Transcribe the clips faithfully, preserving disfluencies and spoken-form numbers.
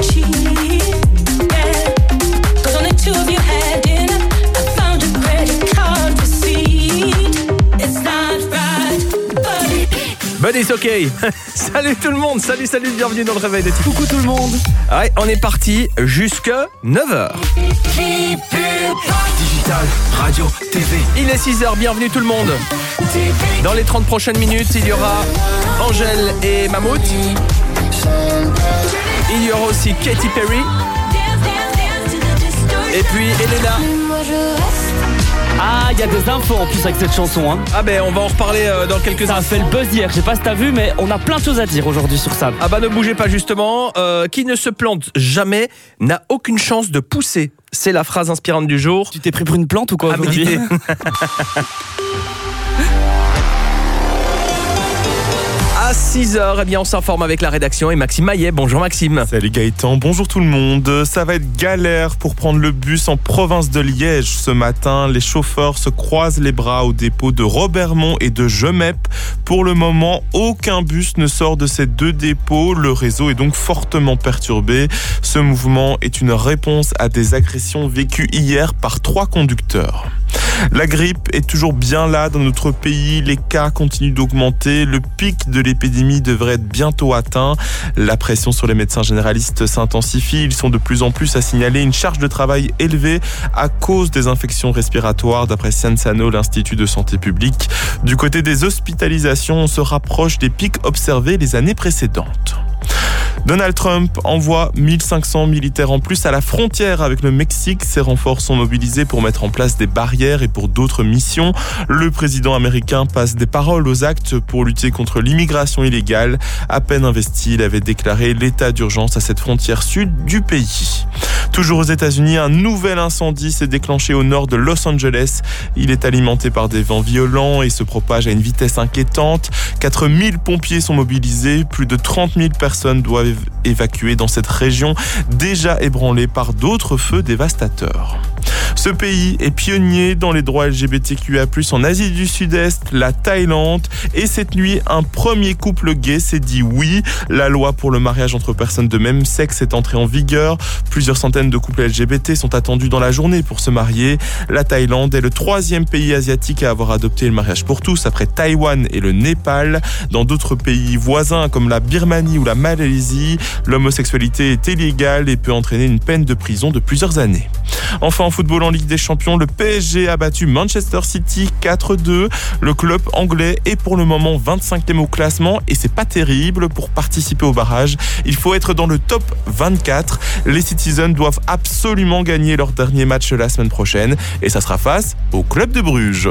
But it's okay. Salut tout le monde, salut, salut, bienvenue dans le réveil de Tipeee. Coucou tout le monde. Ouais, on est parti jusqu'à neuf heures. Digital, radio, T V. Il est six heures, bienvenue tout le monde. Dans les trente prochaines minutes, il y aura Angèle et Mammouth. Il y aura aussi Katy Perry. Et puis Elena. Ah, il y a des infos en plus avec cette chanson. Hein. Ah ben on va en reparler euh, dans quelques instants. Ça a fait le buzz hier, je sais pas si t'as vu, mais on a plein de choses à dire aujourd'hui sur ça. Ah bah ne bougez pas justement. Euh, qui ne se plante jamais n'a aucune chance de pousser. C'est la phrase inspirante du jour. Tu t'es pris pour une plante ou quoi À méditer. À six heures, eh bien on s'informe avec la rédaction et Maxime Maillet. Bonjour Maxime. Salut Gaëtan, bonjour tout le monde. Ça va être galère pour prendre le bus en province de Liège. Ce matin, les chauffeurs se croisent les bras au dépôt de Robermont et de Gemep. Pour le moment, aucun bus ne sort de ces deux dépôts. Le réseau est donc fortement perturbé. Ce mouvement est une réponse à des agressions vécues hier par trois conducteurs. La grippe est toujours bien là dans notre pays, les cas continuent d'augmenter, le pic de l'épidémie devrait être bientôt atteint. La pression sur les médecins généralistes s'intensifie, ils sont de plus en plus à signaler une charge de travail élevée à cause des infections respiratoires, d'après Sciensano, l'Institut de santé publique. Du côté des hospitalisations, on se rapproche des pics observés les années précédentes. Donald Trump envoie mille cinq cents militaires en plus à la frontière avec le Mexique. Ces renforts sont mobilisés pour mettre en place des barrières et pour d'autres missions. Le président américain passe des paroles aux actes pour lutter contre l'immigration illégale. À peine investi, il avait déclaré l'état d'urgence à cette frontière sud du pays. Toujours aux États-Unis, un nouvel incendie s'est déclenché au nord de Los Angeles. Il est alimenté par des vents violents et se propage à une vitesse inquiétante. quatre mille pompiers sont mobilisés. Plus de trente mille personnes doivent évacuer dans cette région déjà ébranlée par d'autres feux dévastateurs. Ce pays est pionnier dans les droits L G B T Q I plus, en Asie du Sud-Est, la Thaïlande. Et cette nuit, un premier couple gay s'est dit oui. La loi pour le mariage entre personnes de même sexe est entrée en vigueur. Plusieurs centaines de couples L G B T sont attendus dans la journée pour se marier. La Thaïlande est le troisième pays asiatique à avoir adopté le mariage pour tous, après Taïwan et le Népal. Dans d'autres pays voisins comme la Birmanie ou la Malaisie, l'homosexualité est illégale et peut entraîner une peine de prison de plusieurs années. Enfin, en football en Ligue des Champions, le P S G a battu Manchester City quatre deux. Le club anglais est pour le moment vingt-cinquième au classement et c'est pas terrible. Pour participer au barrage, il faut être dans le top vingt-quatre. Les Citizens doivent absolument gagner leur dernier match la semaine prochaine et ça sera face au club de Bruges.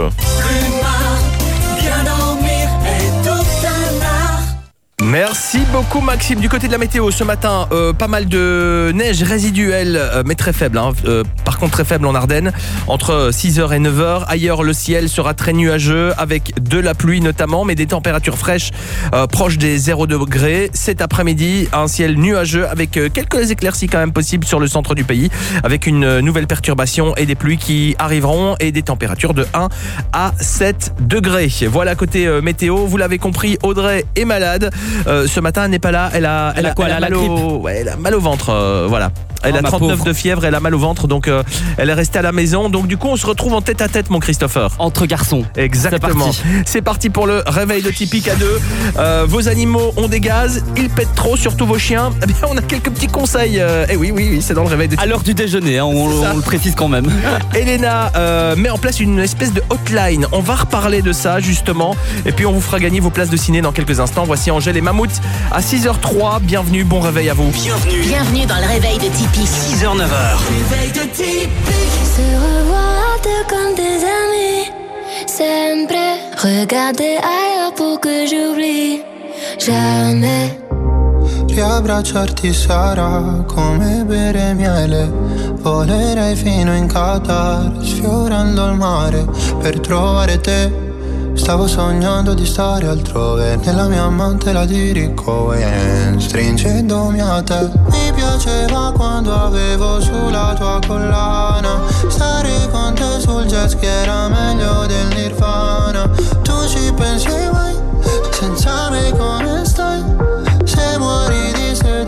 Merci beaucoup Maxime. Du côté de la météo ce matin, euh, pas mal de neige résiduelle euh, mais très faible hein. euh, par contre très faible en Ardennes entre six heures et neuf heures. Ailleurs le ciel sera très nuageux avec de la pluie notamment, mais des températures fraîches euh, proches des zéro degré. Cet après-midi, un ciel nuageux avec euh, quelques éclaircies quand même possibles sur le centre du pays, avec une euh, nouvelle perturbation et des pluies qui arriveront et des températures de un à sept degrés. Voilà côté euh, météo, vous l'avez compris, Audrey est malade. Euh, ce matin, elle n'est pas là. Elle a, elle, elle a quoi? Elle a, elle a mal au, ouais, elle a mal au ventre. Euh, voilà. Elle oh, a trente-neuf de fièvre, elle a mal au ventre, donc euh, elle est restée à la maison. Donc du coup, on se retrouve en tête à tête, mon Christopher. Entre garçons. Exactement. C'est parti, c'est parti pour le réveil de Tipeee à deux. Euh, vos animaux ont des gaz, ils pètent trop, surtout vos chiens. Eh bien, on a quelques petits conseils. Euh, eh oui, oui, oui, c'est dans le réveil de Tipeee. À l'heure du déjeuner, hein, on, on le précise quand même. Elena euh, met en place une espèce de hotline. On va reparler de ça justement. Et puis on vous fera gagner vos places de ciné dans quelques instants. Voici Angèle et Mammouth à six heures trois. Bienvenue, bon réveil à vous. Bienvenue. Bienvenue dans le réveil de Tipeee. six heures neuf heures. Réveil de Tipeee. Se revoir comme des amis. Sempre. Regarder ailleurs pour que j'oublie. Jamais. Riabbracciarti sarà come bere miele. Volerei fino in Qatar, sfiorando il mare per trovare te. Stavo sognando di stare altrove, nella mia mantela di Ricohen, stringendomi a te. Mi piaceva quando avevo sulla tua collana, stare con te sul jet ski era meglio del Nirvana. Tu ci pensi mai, senza me come stai? Se muori di sete fai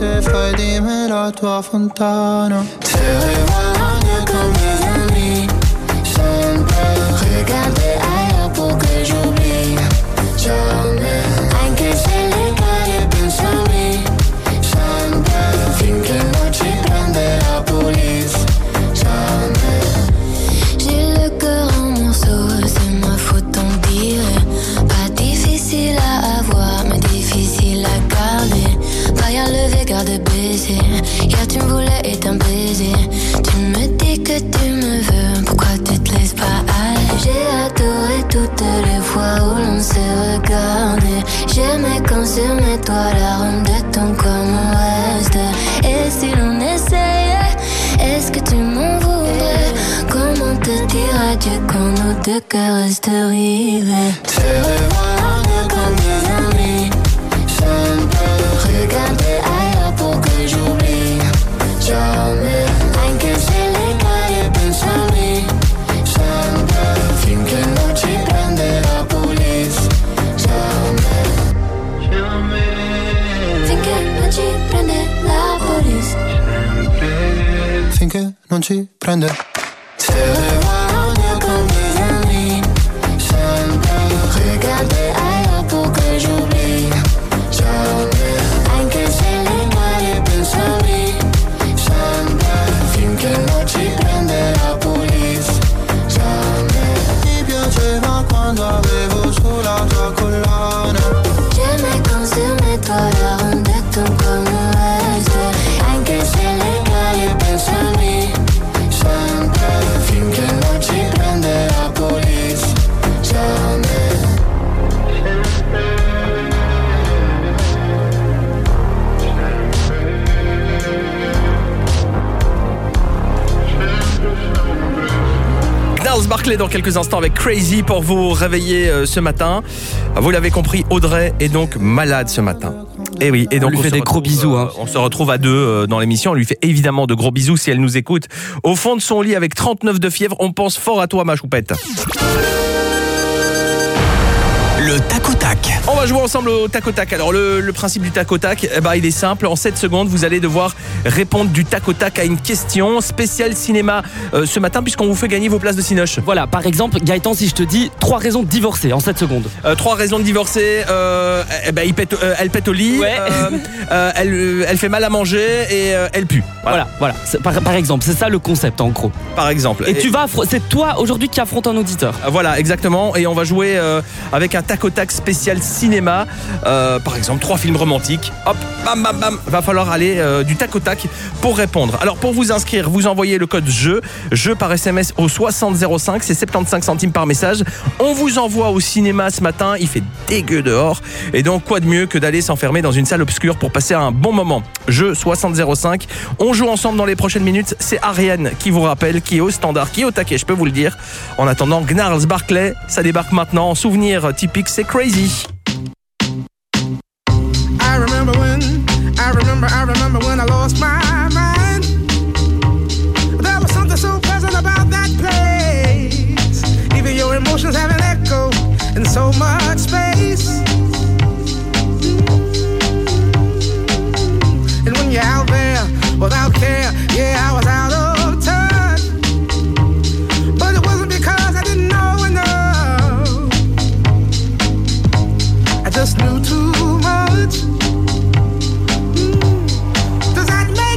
poi dimmi la tua fontana. Se revoir comme des amis, sempre regarder ailleurs pour que j'oublie. Jamais, anche se le cade pensami, sempre finché non ci prende la police. Jamais. J'ai le cœur en morceaux, c'est ma faute en dire. Pas difficile à avoir, mais difficile à garder. Paille à lever, garde baiser. Hier tu me voulais et t'un baiser. Tu me dis que tu me veux, pourquoi tu te laisses pas aller? J'ai adoré toutes les fois où l'on s'est regardé. J'aimais quand sur mes toits l'arôme de ton corps me reste. Et si l'on essayait, est-ce que tu m'en voudrais? Comment te dire adieu quand nos deux cœurs restent rivés? Se revoir comme des amis, sempre regarder ailleurs pour que j'oublie. Jamais, anche se le cade pensami, sempre finché non ci prende la police. Jamais, jamais, finché non ci prende la police. Finché non ci prende. Se revoir comme des amis, sempre regarder ailleurs pour que j'oublie. Jamais, anche se le cade pensami, sempre finché non ci prende la police. Jamais. Ti piaceva quando avevo sulla tua collana. J'aimais quand sur mes toits l'arôme de ton corps me reste. Anche se le cade pensami, sempre finché non ci prende la police. Jamais. Gnarls Barclay dans quelques instants avec Crazy pour vous réveiller euh, ce matin. Vous l'avez compris, Audrey est donc malade ce matin. Et oui, et donc on lui fait se des gros retrouve, bisous. Hein. euh, on se retrouve à deux euh, dans l'émission. On lui fait évidemment de gros bisous si elle nous écoute. Au fond de son lit avec trente-neuf de fièvre, on pense fort à toi, ma choupette. Le tac au tac. On va jouer ensemble au tac au tac. Alors le, le principe du tac au tac, eh ben, il est simple. En sept secondes, vous allez devoir répondre du tac au tac à une question spéciale cinéma euh, ce matin, puisqu'on vous fait gagner vos places de Cinoche. Voilà, par exemple, Gaëtan, si je te dis trois raisons de divorcer en sept secondes. Euh, trois raisons de divorcer. Euh, eh ben, il pète, euh, elle pète au lit. Ouais. Euh, euh, elle, elle fait mal à manger et euh, elle pue. Voilà, voilà. C'est- Par, par exemple, c'est ça le concept en gros. Par exemple. Et, tu vas, affro- c'est toi aujourd'hui qui affronte un auditeur. Voilà, exactement. Et on va jouer euh, avec un tac au tac spécial cinéma. Euh, par exemple, trois films romantiques. Hop, bam, bam, bam. Va falloir aller euh, du tac au tac pour répondre. Alors, pour vous inscrire, vous envoyez le code jeu, jeu par S M S au soixante zéro cinq. C'est soixante-quinze centimes par message. On vous envoie au cinéma ce matin. Il fait dégueu dehors. Et donc, quoi de mieux que d'aller s'enfermer dans une salle obscure pour passer un bon moment. Jeu soixante zéro cinq. On joue ensemble dans les prochaines minutes. C'est Ariane qui vous rappelle, qui est au standard, qui est au taquet, je peux vous le dire. En attendant, Gnarls Barclay, ça débarque maintenant. En souvenir typique, c'est Crazy. I remember when, I remember, I remember when I lost my mind. There was something so pleasant about that place. Even your emotions have an echo in so much space. And when you're out there without care, yeah, I was out of touch. But it wasn't because I didn't know enough. I just knew too much. Does that make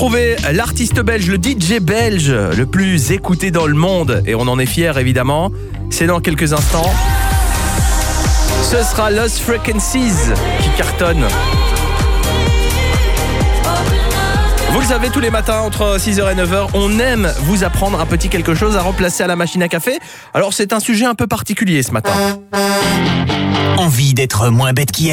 retrouver l'artiste belge, le D J belge le plus écouté dans le monde. Et on en est fiers évidemment. C'est dans quelques instants. Ce sera Lost Frequencies qui cartonne. Vous le savez, tous les matins entre six heures et neuf heures, on aime vous apprendre un petit quelque chose à remplacer à la machine à café. Alors c'est un sujet un peu particulier ce matin. Envie d'être moins bête qu'hier ?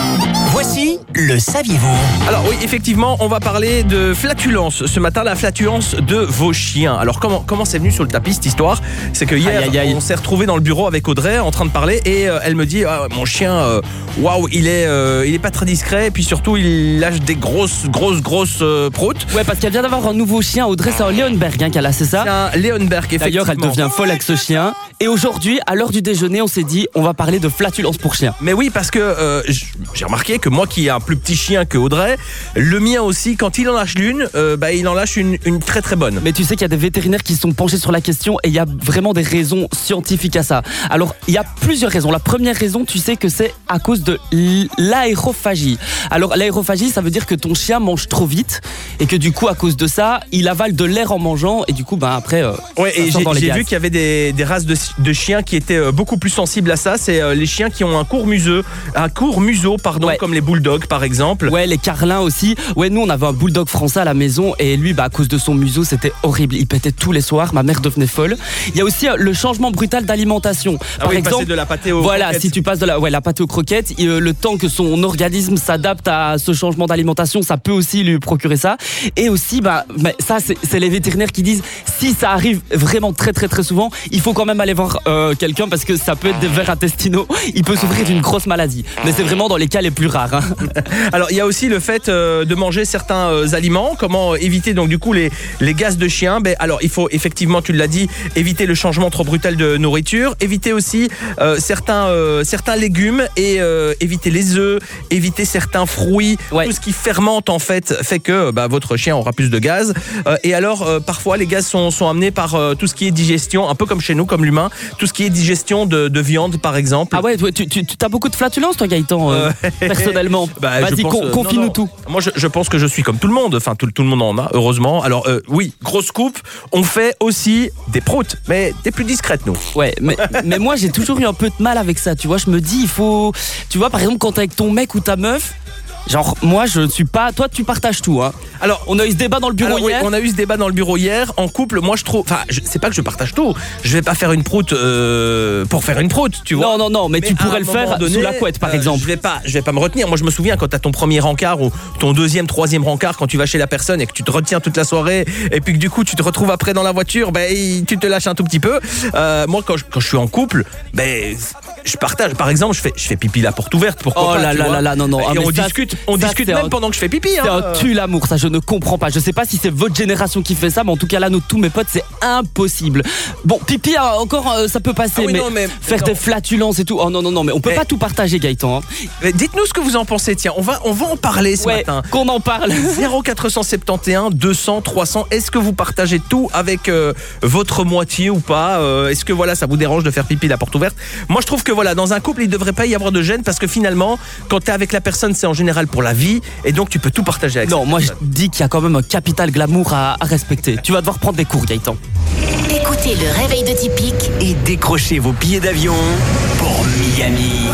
Voici le saviez-vous ? Alors oui, effectivement, on va parler de flatulence ce matin, la flatulence de vos chiens. Alors comment comment c'est venu sur le tapis cette histoire ? C'est que hier, Aïe, aïe, aïe. on s'est retrouvé dans le bureau avec Audrey en train de parler et euh, elle me dit ah, mon chien, euh, waouh, il est euh, il est pas très discret et puis surtout il lâche des grosses grosses grosses euh, proutes. Ouais, parce qu'elle vient d'avoir un nouveau chien, Audrey, c'est un Leonberg hein, qu'elle a, c'est ça ? C'est un Leonberg, effectivement. D'ailleurs, elle devient folle avec ce chien. Et aujourd'hui, à l'heure du déjeuner, on s'est dit, on va parler de flatulence pour chien. Mais oui, parce que euh, j'ai remarqué que moi qui ai un plus petit chien que Audrey, le mien aussi, quand il en lâche l'une, euh, bah, il en lâche une, une très très bonne. Mais tu sais qu'il y a des vétérinaires qui se sont penchés sur la question et il y a vraiment des raisons scientifiques à ça. Alors, il y a plusieurs raisons. La première raison, tu sais que c'est à cause de l'aérophagie. Alors, l'aérophagie, ça veut dire que ton chien mange trop vite et que du coup, à cause de ça, il avale de l'air en mangeant et du coup, bah, après, euh, ouais, et ça sort j'ai, dans les j'ai gaz. vu qu'il y avait des, des races de, de chiens qui étaient euh, beaucoup plus sensibles à ça. C'est euh, les chiens qui ont un court museau, un court museau, pardon, Ouais. comme les bulldogs par exemple. Ouais, les carlins aussi. Ouais, nous on avait un bulldog français à la maison et lui, bah à cause de son museau, c'était horrible. Il pétait tous les soirs. Ma mère devenait folle. Il y a aussi euh, le changement brutal d'alimentation. Ah Par oui, exemple, passer de la pâtée aux voilà, croquettes. si tu passes de la, ouais, la pâtée aux croquettes, il, euh, le temps que son organisme s'adapte à ce changement d'alimentation, ça peut aussi lui procurer ça. Et aussi, bah, bah ça, c'est, c'est les vétérinaires qui disent si ça arrive vraiment très très très souvent, il faut quand même aller voir euh, quelqu'un parce que ça peut être des vers intestinaux. Il peut souffrir d'une grosse maladie. Mais c'est vraiment dans les cas les plus rares. Hein. Alors il y a aussi le fait euh, de manger certains euh, aliments. Comment éviter donc du coup les, les gaz de chien. Ben, alors il faut effectivement, tu l'as dit, éviter le changement trop brutal de nourriture. Éviter aussi euh, certains, euh, certains légumes et euh, éviter les œufs, éviter certains fruits. Ouais. Tout ce qui fermente en fait fait que bah, votre chien aura plus de gaz. Euh, et alors euh, parfois les gaz sont, sont amenés par euh, tout ce qui est digestion, un peu comme chez nous, comme l'humain. Tout ce qui est digestion de, de viande par exemple. Ah ouais, toi, tu, tu, tu as beaucoup de flatulence toi Gaëtan, euh, Euh, personnellement. Bah, je Vas-y, pense, con- euh, confie-nous non, non. tout. Moi, je, je pense que je suis comme tout le monde. Enfin, tout, tout le monde en a, heureusement. Alors, euh, oui, grosse coupe. On fait aussi des proutes, mais des plus discrètes, nous. Ouais, mais, mais moi j'ai toujours eu un peu de mal avec ça, tu vois. Je me dis, il faut. Tu vois, par exemple, quand t'es avec ton mec ou ta meuf, genre, moi je ne suis pas. Toi, tu partages tout, hein. Alors, On a eu ce débat dans le bureau alors, oui, hier. on a eu ce débat dans le bureau hier. En couple, moi, je trouve. Enfin, je- c'est pas que je partage tout. Je vais pas faire une proute euh, pour faire une proute, tu vois. Non, non, non, mais, tu à pourrais un le moment faire donné, sous la couette, par euh, exemple. Je vais pas, je vais pas me retenir. Moi, je me souviens quand t'as ton premier rencard ou ton deuxième, troisième rencard, quand tu vas chez la personne et que tu te retiens toute la soirée, et puis que du coup tu te retrouves après dans la voiture, ben il- tu te lâches un tout petit peu. Euh, moi, quand je, quand je suis en couple, ben je partage. Par exemple, je fais, je fais pipi la porte ouverte. Pourquoi Oh pas, là tu là vois. là là, non, non. Et Ah, on mais ça, discute, on ça, discute c'est même un- pendant que je fais pipi. C'est hein. un tue l'amour, ça je ne comprends pas. Je sais pas si c'est votre génération qui fait ça, mais en tout cas là, nous tous mes potes, c'est impossible. Bon, pipi hein, encore, euh, ça peut passer, Ah oui, mais, non, mais- faire non. des flatulences et tout. Oh non non non, mais on peut Mais- pas tout partager, Gaëtan. Hein. Mais dites-nous ce que vous en pensez. Tiens, on va, on va en parler ce Ouais, matin. qu'on en parle. zéro quatre cent soixante et onze deux cents trois cents. Est-ce que vous partagez tout avec euh, votre moitié ou pas euh, Est-ce que voilà, ça vous dérange de faire pipi la porte ouverte? Moi, je trouve que voilà, dans un couple, il devrait pas y avoir de gêne parce que finalement, quand t'es avec la personne, c'est en général pour la vie et donc tu peux tout partager avec. Non, cette moi je personne. dis qu'il y a quand même un capital glamour à, à respecter. Tu vas devoir prendre des cours, Gaëtan. Écoutez le réveil de Typique. Et décrochez vos billets d'avion pour Miami.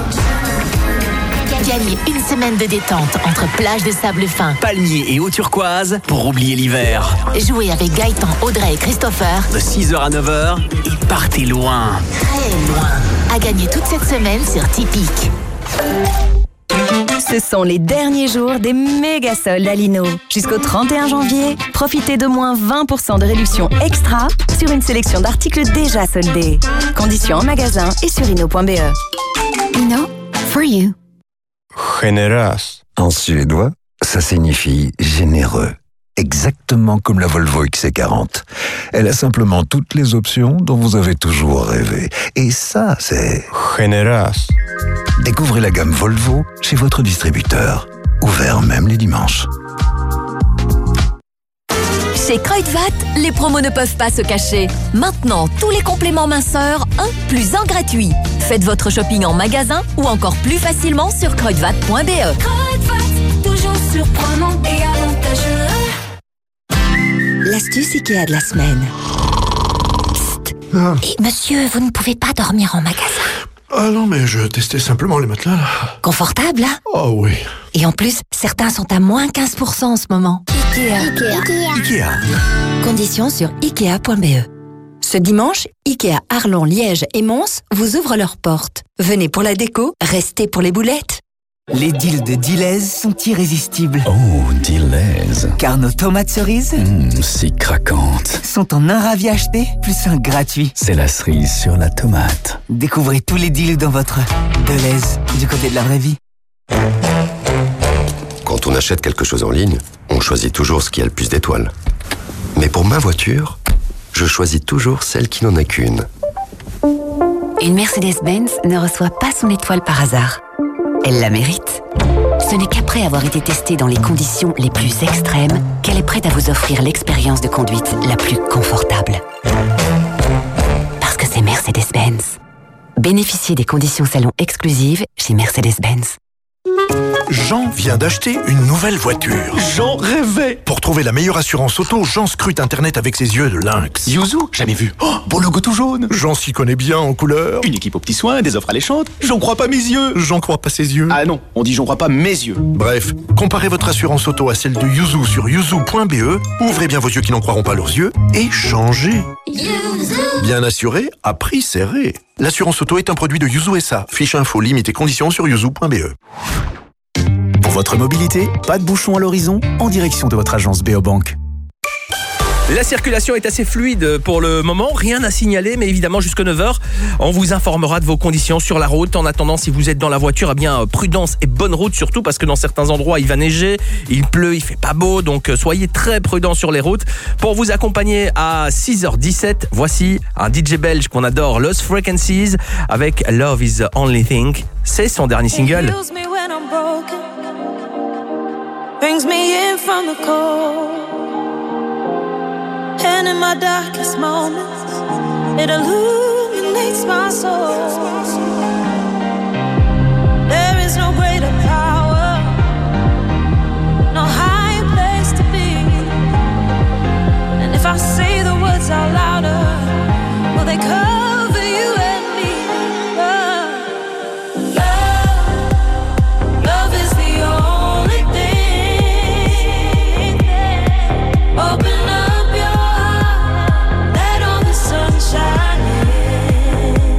Gagnez une semaine de détente entre plages de sable fin. Palmiers et eau turquoise pour oublier l'hiver. Jouez avec Gaëtan, Audrey et Christopher. De six heures à neuf heures et partez loin. Très loin. À gagner toute cette semaine sur Typique. Ce sont les derniers jours des méga soldes à Lino. Jusqu'au trente et un janvier, profitez de moins vingt pour cent de réduction extra sur une sélection d'articles déjà soldés. Conditions en magasin et sur lino point b e. Lino, for you. Generös. En suédois, ça signifie généreux. Exactement comme la Volvo X C quarante. Elle a simplement toutes les options dont vous avez toujours rêvé. Et ça, c'est Generös. Découvrez la gamme Volvo chez votre distributeur. Ouvert même les dimanches. Chez Kruidvat, les promos ne peuvent pas se cacher. Maintenant, tous les compléments minceurs, un plus un gratuit. Faites votre shopping en magasin ou encore plus facilement sur kruidvat point b e. Kruidvat, toujours surprenant et avantageux. L'astuce Ikea de la semaine. Psst. Ah. Et monsieur, vous ne pouvez pas dormir en magasin. Ah non, mais je testais simplement les matelas, là. Confortable, hein? Oh oui. Et en plus, certains sont à moins quinze pour cent en ce moment. Ikea. Ikea. Ikea. Conditions sur ikea point b e. Ce dimanche, Ikea Arlon, Liège et Mons vous ouvrent leurs portes. Venez pour la déco, restez pour les boulettes. Les deals de Deleuze sont irrésistibles. Oh, Deleuze. Car nos tomates cerises, mmh, si craquantes, sont en un ravi acheté, plus un gratuit. C'est la cerise sur la tomate. Découvrez tous les deals dans votre Deleuze, du côté de la vraie vie. Quand on achète quelque chose en ligne, on choisit toujours ce qui a le plus d'étoiles. Mais pour ma voiture, je choisis toujours celle qui n'en a qu'une. Une Mercedes-Benz ne reçoit pas son étoile par hasard. Elle la mérite. Ce n'est qu'après avoir été testée dans les conditions les plus extrêmes qu'elle est prête à vous offrir l'expérience de conduite la plus confortable. Parce que c'est Mercedes-Benz. Bénéficiez des conditions salon exclusives chez Mercedes-Benz. Jean vient d'acheter une nouvelle voiture. Jean rêvait. Pour trouver la meilleure assurance auto, Jean scrute Internet avec ses yeux de lynx. Yuzu, jamais vu. Oh, beau logo tout jaune. Jean s'y connaît bien en couleur. Une équipe aux petits soins, des offres alléchantes. J'en crois pas mes yeux. J'en crois pas ses yeux. Ah non, on dit j'en crois pas mes yeux. Bref, comparez votre assurance auto à celle de Yuzu sur yuzu point b e. Ouvrez bien vos yeux qui n'en croiront pas leurs yeux et changez. Yuzu. Bien assuré, à prix serré. L'assurance auto est un produit de Yuzu S A. Fiche info, limite et conditions sur yuzu point b e. Pour votre mobilité, pas de bouchon à l'horizon, en direction de votre agence Beobank. La circulation est assez fluide pour le moment, rien à signaler, mais évidemment jusqu'à neuf heures, on vous informera de vos conditions sur la route. En attendant, si vous êtes dans la voiture, eh bien prudence et bonne route surtout, parce que dans certains endroits il va neiger, il pleut, il fait pas beau, donc soyez très prudents sur les routes. Pour vous accompagner à six heures dix-sept, voici un D J belge qu'on adore, Lost Frequencies, avec Love is the Only Thing. C'est son dernier single. Brings me in from the cold, and in my darkest moments, it illuminates my soul. There is no greater power, no higher place to be. And if I say the words out louder, will they cover you and me? Love, love, love is the only thing. Open up your heart, let all the sun shine in.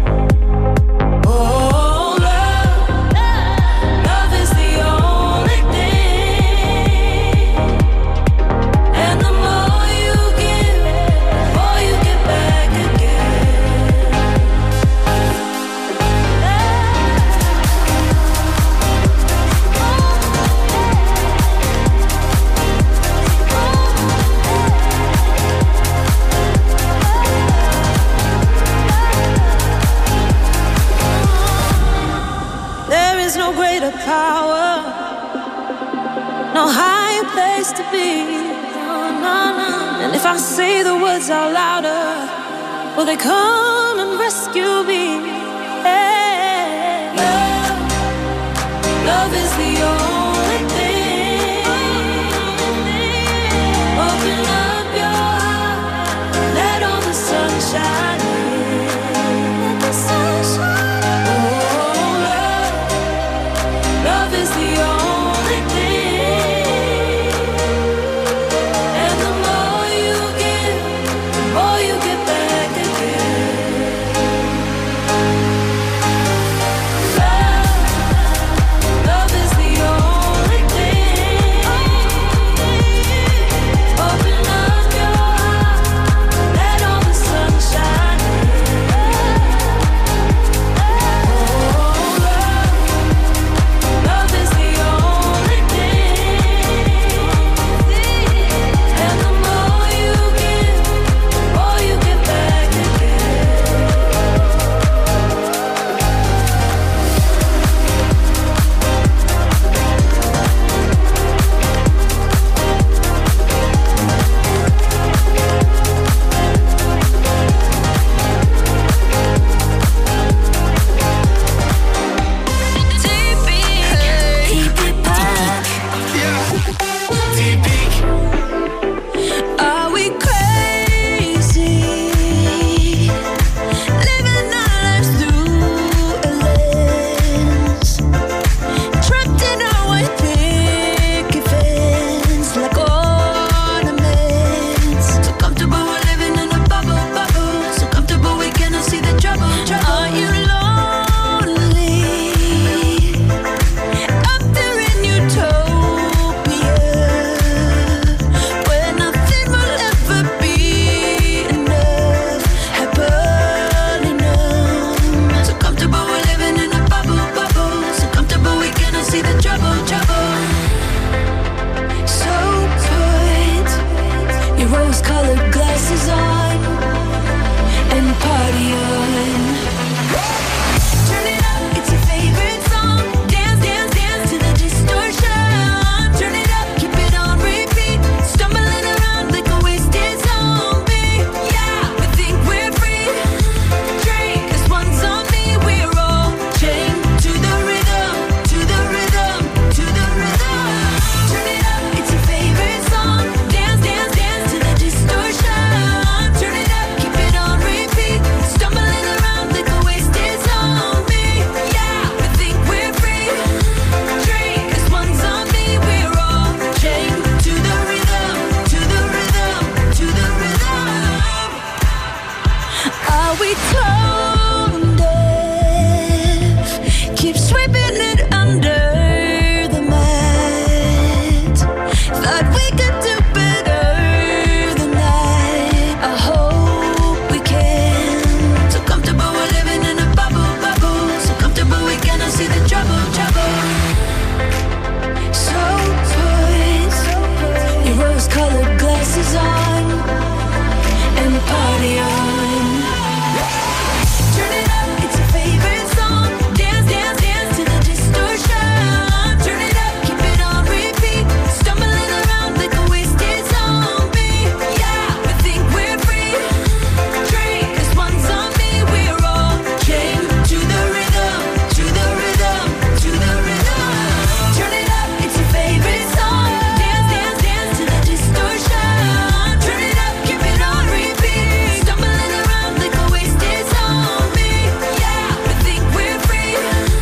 Oh, love, love is the only thing. And the more you give, the more you get back again. There is no greater power, no higher place to be. No, no, no. And if I say the words out louder, will they come and rescue me? Hey. Love, love is the only thing. Open up your heart, let all the sun shine in. Let the sun shine in. Oh, love, love is the only thing. And the more you give, the more you get back again. Are we tone deaf? Keep sweeping it under the mat. Thought we could do better than that. I hope we can. So comfortable we're living in a bubble, bubble. So comfortable we cannot see the trouble, trouble. So put your rose-colored glasses on and party on. Turn it up, it's your favorite song. Dance, dance, dance to the distortion. Turn it up, keep it on repeat. Stumbling around like a wasted zombie. Yeah, we think we're free. Drink, this one's on me. We're all chained to the rhythm, to the rhythm, to the rhythm. Turn it up, it's your favorite song. Dance, dance, dance to the distortion. Turn it up, keep it on repeat. Stumbling around like a wasted zombie. Yeah, we think we're free.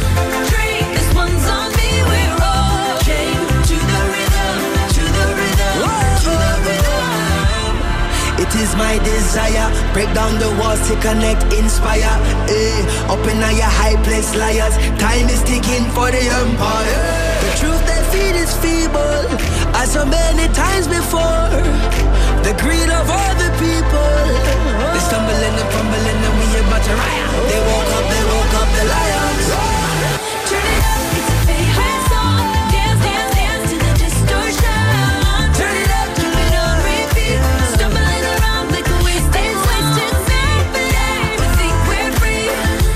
Drink, this one's on me. We're all chained to the rhythm, to the rhythm, to the rhythm. It is my desire, break down the walls to connect, inspire. Eh, up in your high place, liars. Time is ticking for the empire. The truth they feed is feeble, as so many times before. The greed of all the people. They stumble and they fumble and then we about to riot. They woke up, they woke up the lions. Turn it up, it's your favorite song. Dance, dance, dance to the distortion. Turn it up, keep it on repeat. Stumbling around like a wasted zombie. Yeah, we think we're free.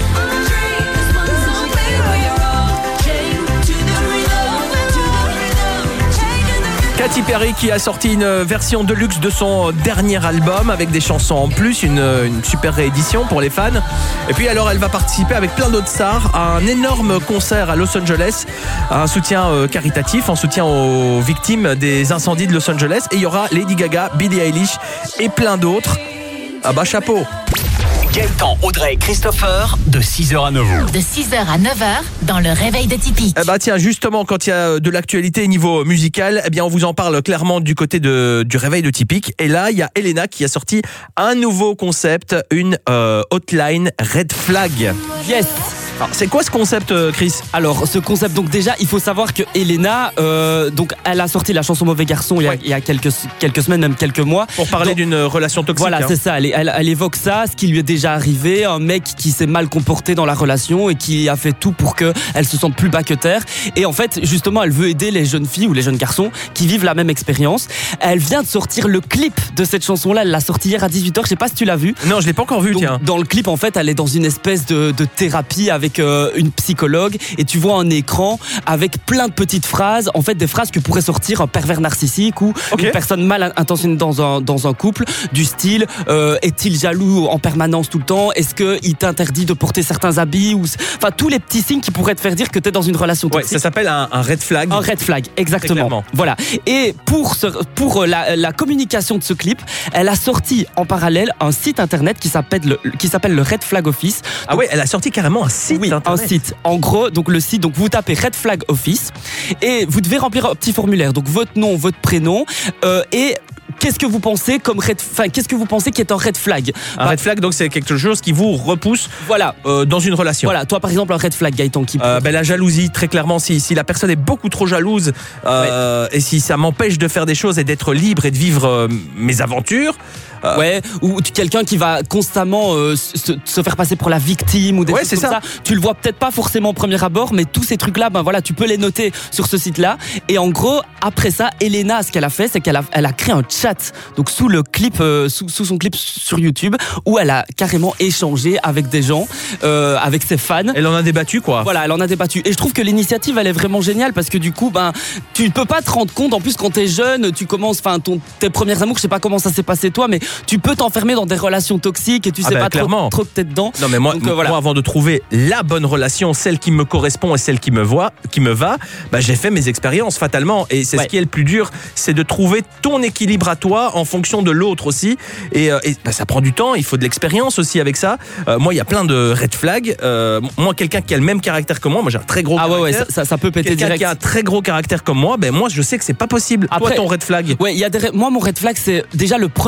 Drink, this one's on me. We're all chained to the rhythm, to the rhythm, chained to the rhythm. Katy Perry qui a sorti une version deluxe de son dernier album avec des chansons en plus, une, une super réédition pour les fans. Et puis alors elle va participer avec plein d'autres stars à un énorme concert à Los Angeles, un soutien euh, caritatif, en soutien aux victimes des incendies de Los Angeles. Et il y aura Lady Gaga, Billie Eilish et plein d'autres. Ah bah chapeau. Gaëtan, Audrey et Christopher, de six heures à neuf heures. De six heures à neuf heures, dans le réveil de Tipeee. Eh bah tiens, justement, quand il y a de l'actualité niveau musical, eh bien on vous en parle clairement du côté de, du réveil de Tipeee. Et là, il y a Elena qui a sorti un nouveau concept, une euh, hotline Red Flag. Yes. Alors, c'est quoi ce concept, euh, Chris? Alors, ce concept, donc déjà, il faut savoir que Elena, euh, donc, elle a sorti la chanson Mauvais Garçon il y a, Ouais. il y a quelques, quelques semaines, même quelques mois. Pour parler Donc, d'une relation toxique. Voilà, hein. c'est ça. Elle, elle, elle évoque ça, ce qui lui est déjà arrivé, un mec qui s'est mal comporté dans la relation et qui a fait tout pour qu'elle se sente plus bas que terre. Et en fait, justement, elle veut aider les jeunes filles ou les jeunes garçons qui vivent la même expérience. Elle vient de sortir le clip de cette chanson-là. Elle l'a sorti hier à dix-huit heures. Je sais pas si tu l'as vu. Non, je l'ai pas encore vu, Donc, tiens. dans le clip, en fait, elle est dans une espèce de, de thérapie avec euh, une psychologue et tu vois un écran avec plein de petites phrases, en fait des phrases que pourrait sortir un pervers narcissique ou Ok. une personne mal intentionnée dans un, dans un couple, du style euh, est-il jaloux en permanence tout le temps, est-ce qu'il t'interdit de porter certains habits, ou enfin tous les petits signes qui pourraient te faire dire que tu es dans une relation Ouais, toxique. ça s'appelle un, un red flag. Un red flag, Très exactement. clairement. Voilà. Et pour, ce, pour la, la communication de ce clip, elle a sorti en parallèle un site internet qui s'appelle le, qui s'appelle le Red Flag Office. Ah ouais, elle a sorti carrément un site Oui, internet. un site. En gros, donc le site, donc vous tapez Red Flag Office et vous devez remplir un petit formulaire. Donc votre nom, votre prénom euh, et qu'est-ce que vous pensez comme red, enfin qu'est-ce que vous pensez qui est un red flag. Un red flag, donc c'est quelque chose qui vous repousse. Voilà. Euh, dans une relation. Voilà. Toi, par exemple, un red flag, Gaëtan, qui. Euh, ben, la jalousie, très clairement, si, si la personne est beaucoup trop jalouse euh, et si ça m'empêche de faire des choses et d'être libre et de vivre euh, mes aventures. Euh, Ouais, ou tu- quelqu'un qui va constamment euh, se, se faire passer pour la victime ou des Ouais, choses c'est comme ça. ça. Tu le vois peut-être pas forcément au premier abord, mais tous ces trucs-là, ben voilà, tu peux les noter sur ce site-là. Et en gros, après ça, Elena, ce qu'elle a fait, c'est qu'elle a, elle a créé un chat, donc sous le clip, euh, sous, sous son clip sur YouTube, où elle a carrément échangé avec des gens, euh, avec ses fans. Elle en a débattu, quoi. Voilà, elle en a débattu. Et je trouve que l'initiative, elle est vraiment géniale parce que du coup, ben, tu peux pas te rendre compte. En plus, quand t'es jeune, tu commences, enfin, ton, tes premiers amours, je sais pas comment ça s'est passé toi, mais tu peux t'enfermer dans des relations toxiques et tu Ah sais ben, pas clairement. trop, trop que t'es dedans. Non mais moi, Donc, euh, voilà. moi avant de trouver la bonne relation, celle qui me correspond et celle qui me voit, qui me va, bah, j'ai fait mes expériences fatalement et c'est Ouais. ce qui est le plus dur, c'est de trouver ton équilibre à toi en fonction de l'autre aussi et, euh, et bah, ça prend du temps, il faut de l'expérience aussi avec ça. Euh, moi il y a plein de red flags. Euh, moi quelqu'un qui a le même caractère que moi, moi j'ai un très gros Ah ouais, caractère. ouais, ça, ça, ça peut péter Quelqu'un direct. qui a un très gros caractère comme moi, ben moi je sais que c'est pas possible. Après, Toi ton red flag. Ouais, il y a des, moi mon red flag, c'est déjà le premier endroit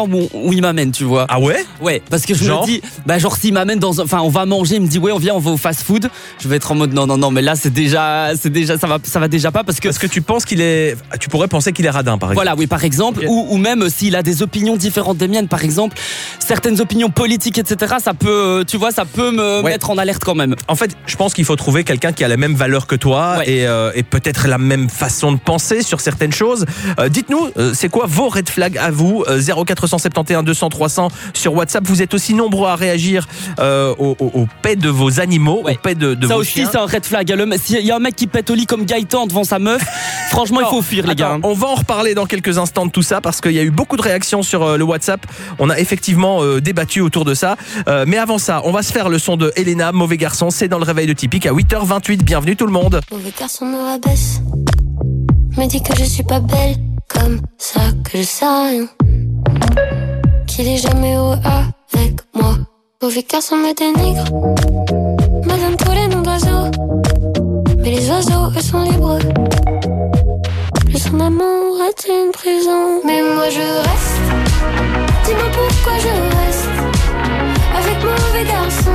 dépend où, où il m'amène, tu vois. Ah ouais? Ouais, parce que je Genre me dis, bah genre s'il m'amène dans, un- enfin on va manger, il me dit ouais on vient, on va au fast-food, je vais être en mode non non non, mais là c'est déjà, c'est déjà, ça va, ça va déjà pas parce que. Parce que tu penses qu'il est, tu pourrais penser qu'il est radin, par exemple. Voilà, oui, par exemple, Ok. ou, ou même s'il a des opinions différentes des miennes, par exemple, certaines opinions politiques, et cetera. Ça peut, euh, tu vois, ça peut me Ouais. mettre en alerte quand même. En fait, je pense qu'il faut trouver quelqu'un qui a la même valeur que toi Ouais. et, euh, et peut-être la même façon de penser sur certaines choses. Euh, dites-nous, euh, c'est quoi vos red flags à vous? euh, zéro quatre cent soixante-onze deux cents trois cents sur WhatsApp. Vous êtes aussi nombreux à réagir euh, au, au, au paix de vos animaux, Ouais. au paix de, de Ça vos aussi, chiens. c'est un red flag. Le- S'il y a un mec qui pète au lit comme Gaëtan devant sa meuf, franchement, il faut fuir, les Attends, gars. on va en reparler dans quelques instants de tout ça parce qu'il y a eu beaucoup de réactions sur euh, le WhatsApp. On a effectivement euh, débattu autour de ça. Euh, mais avant ça, on va se faire le son de Elena, Mauvais Garçon. C'est dans le réveil de Typique à huit heures vingt-huit. Bienvenue tout le monde. Mauvais garçon me rabaisse, me dit que je suis pas belle, comme ça que je sais rien, qu'il est jamais heureux avec moi. Mauvais garçon me dénigre, me donne tous les noms d'oiseaux, mais les oiseaux eux sont libres. Plus son amour est une prison, mais moi je reste. Dis-moi pourquoi je reste avec mauvais garçon.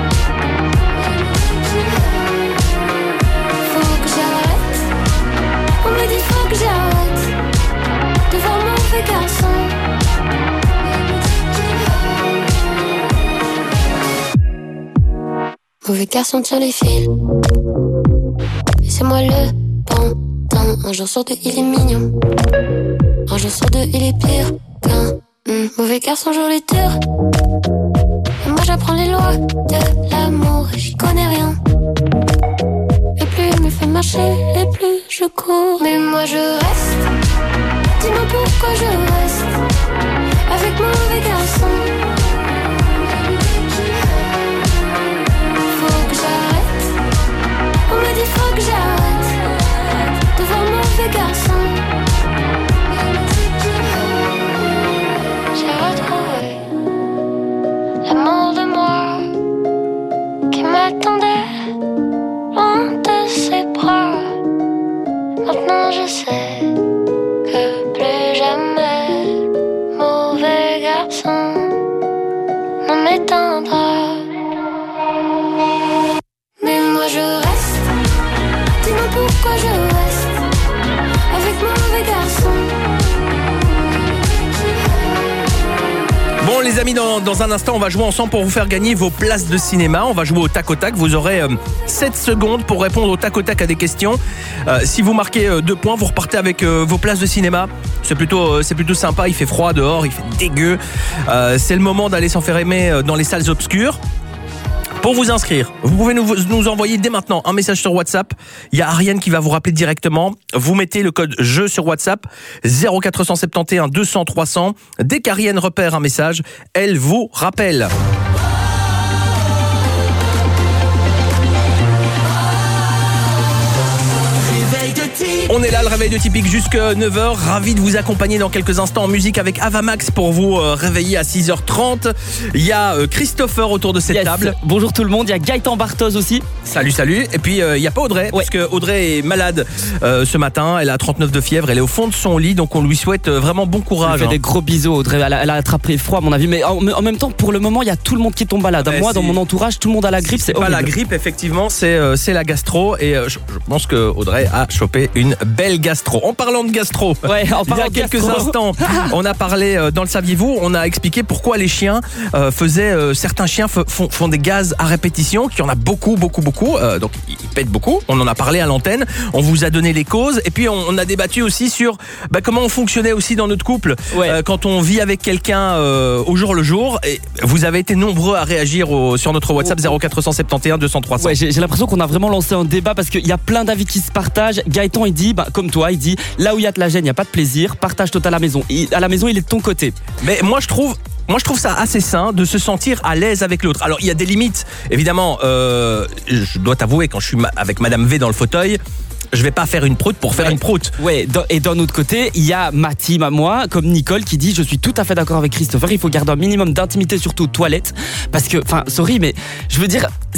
Faut que j'arrête. On me dit faut que j'arrête de voir mauvais garçon. Mauvais garçon tire les fils, et c'est moi le pantin. Un jour sur deux il est mignon, un jour sur deux il est pire qu'un mm. Mauvais garçon joue les durs, et moi j'apprends les lois de l'amour et j'y connais rien. Et plus il me fait marcher, et plus je cours. Mais moi je reste. Dis-moi pourquoi je reste avec mauvais garçon. Faut que j'arrête. On me dit faut que j'arrête de voir mauvais garçon. J'ai retrouvé l'amour de moi qui m'attendait loin de ses bras. Maintenant je sais que plus jamais mauvais garçon ne m'éteindra. Mais moi je reste. Dis-moi pourquoi je reste avec mauvais garçon. Bon les amis, dans, dans un instant on va jouer ensemble pour vous faire gagner vos places de cinéma. On va jouer au tac au tac. Vous aurez euh, sept secondes pour répondre au tac au tac à des questions. euh, Si vous marquez euh, deux points, vous repartez avec euh, vos places de cinéma. C'est plutôt, euh, c'est plutôt sympa. Il fait froid dehors, il fait dégueu. euh, C'est le moment d'aller s'en faire aimer euh, dans les salles obscures. Pour vous inscrire, vous pouvez nous, nous envoyer dès maintenant un message sur WhatsApp. Il y a Ariane qui va vous rappeler directement. Vous mettez le code jeu sur WhatsApp zéro quatre cent soixante-onze deux cents trois cents. Dès qu'Ariane repère un message, elle vous rappelle. On est là, le réveil de Typique jusqu'à neuf heures. Ravi de vous accompagner dans quelques instants en musique avec Avamax pour vous euh, réveiller à six heures trente. Il y a euh, Christopher autour de cette Yes. table. Bonjour tout le monde, il y a Gaëtan Barthoz aussi. Salut, salut. Et puis, euh, il n'y a pas Audrey, parce que Audrey est malade euh, ce matin. Elle a trente-neuf de fièvre, elle est au fond de son lit, donc on lui souhaite euh, vraiment bon Je courage. fais hein. des gros bisous, Audrey. Elle a, elle a attrapé froid, à mon avis. Mais en, en même temps, pour le moment, il y a tout le monde qui tombe malade. Ouais, Moi, c'est- dans mon entourage, tout le monde a la grippe. C'est C'est pas horrible. la grippe, effectivement, c'est euh, c'est la gastro. Et euh, je, je pense que Audrey a chopé une belle gastro. En parlant de gastro, Ouais, en il y parlant a de quelques gastro. instants, on a parlé euh, dans le Saviez-vous, on a expliqué pourquoi les chiens euh, faisaient, euh, certains chiens f- font, font des gaz à répétition, qu'il y en a beaucoup, beaucoup, beaucoup. Euh, donc ils ils pètent beaucoup. On en a parlé à l'antenne. On vous a donné les causes. Et puis on, on a débattu aussi sur bah, comment on fonctionnait aussi dans notre couple Ouais. euh, quand on vit avec quelqu'un euh, au jour le jour. Et vous avez été nombreux à réagir au- sur notre WhatsApp zéro quatre cent soixante-onze deux cents trois cents. Ouais, j'ai j'ai l'impression qu'on a vraiment lancé un débat parce qu'il y a plein d'avis qui se partagent. Gaëtan, il dit, bah, comme toi, il dit, là où il y a de la gêne, il n'y a pas de plaisir. Partage total à la maison. Il- à la maison, il est de ton côté. Mais moi je trouve Moi je trouve ça assez sain de se sentir à l'aise avec l'autre. Alors il y a des limites, évidemment. euh, Je dois t'avouer, quand je suis ma- avec Madame V dans le fauteuil, je vais pas faire une proute pour faire Ouais. une proute. Ouais, d'un- et d'un autre côté, il y a ma team à moi, comme Nicole, qui dit, je suis tout à fait d'accord avec Christopher, il faut garder un minimum d'intimité, surtout aux toilettes, parce que, enfin, sorry, mais je veux dire,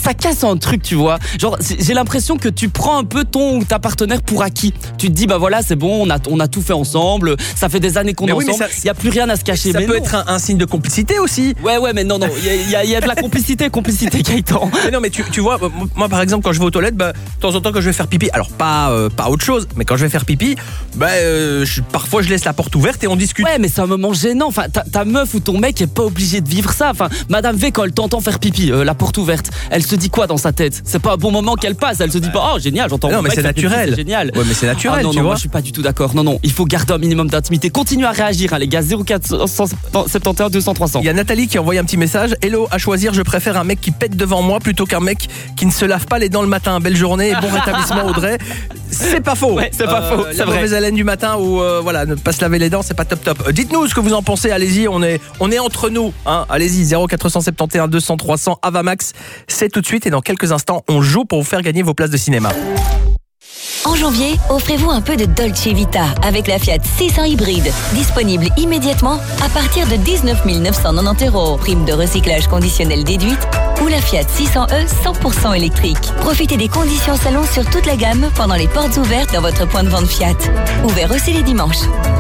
ça casse un truc, tu vois. Genre, j'ai l'impression que tu prends un peu ton ou ta partenaire pour acquis. Tu te dis, bah voilà, c'est bon, on a, on a tout fait ensemble, ça fait des années qu'on est oui, ensemble, il n'y a plus rien à se cacher. Ça mais peut non. être un, un signe de complicité aussi. Ouais, ouais, mais non, non, il y, y, y a de la complicité, complicité, Gaëtan. Mais non, mais tu, tu vois, moi par exemple, quand je vais aux toilettes, bah, de temps en temps, quand je vais faire pipi, alors pas, euh, pas autre chose, mais quand je vais faire pipi, bah, euh, je, parfois je laisse la porte ouverte et on discute. Ouais, mais c'est un moment gênant. Enfin, ta, ta meuf ou ton mec est pas obligé de vivre ça. Enfin, Madame V, quand elle t'entend faire pipi, euh, la porte ouverte, elle se dit quoi dans sa tête? C'est pas un bon moment qu'elle passe. Elle se dit pas, oh génial, j'entends. Non, mon mais mec c'est faire pipi, naturel. c'est génial. Ouais, mais c'est naturel, ah, non, tu non, vois. moi je suis pas du tout d'accord. Non, non, il faut garder un minimum d'intimité. Continuez à réagir, hein, les gars. zéro quatre cent soixante-onze deux cents trois cents. Il y a Nathalie qui a envoyé un petit message. Hello, à choisir, je préfère un mec qui pète devant moi plutôt qu'un mec qui ne se lave pas les dents le matin. Belle journée et bon rétablissement, Audrey. C'est pas faux. Ouais, c'est pas Euh, faux. La C'est vrai. mauvaise haleine du matin ou euh, voilà, ne pas se laver les dents, c'est pas top top. Euh, Dites-nous ce que vous en pensez. Allez-y, on est, on est entre nous. Hein. Allez-y, zéro quatre cent soixante-onze deux cents trois cents. Avamax, c'est tout de suite et dans quelques instants, on joue pour vous faire gagner vos places de cinéma. En janvier, offrez-vous un peu de Dolce Vita avec la Fiat six cents hybride. Disponible immédiatement à partir de dix-neuf mille neuf cent quatre-vingt-dix euros. Prime de recyclage conditionnelle déduite ou la Fiat six cents E cent pour cent électrique. Profitez des conditions salon sur toute la gamme pendant les portes ouvertes dans votre point de vente Fiat. Ouvert aussi les dimanches.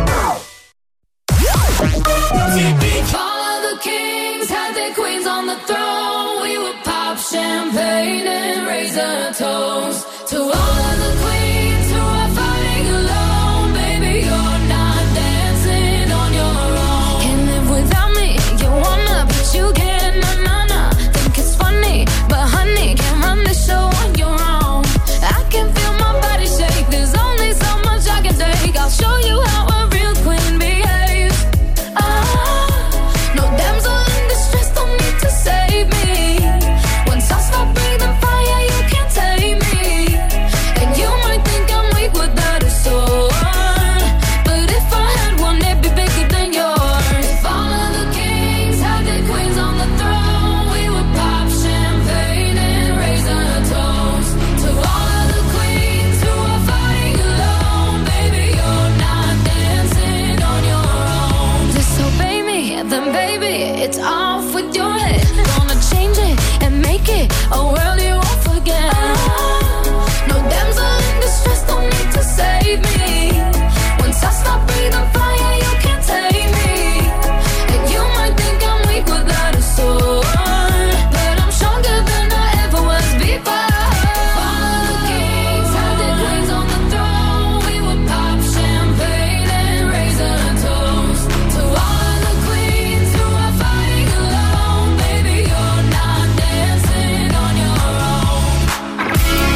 I'll show you how a real queen behaves. Ah, no damsel in distress, don't need to save me. Once I stop breathing fire, you can't tame me. And you might think I'm weak without a sword, but if I had one, it'd be bigger than yours. If all of the kings had their queens on the throne, we would pop champagne and raise a toast to all of the queens who are fighting alone. Baby, you're not dancing on your own. Disobey me, then baby, it's off with your head. Gonna change it and make it a world you won't forget. No damsel in distress, don't need to save me. Once I stop breathing fire, you can't take me. And you might think I'm weak without a sword, but I'm stronger than I ever was before. All of the kings had their queens on the throne. We would pop champagne and raise a toast to all of the queens who are fighting alone. Baby, you're not dancing on your own.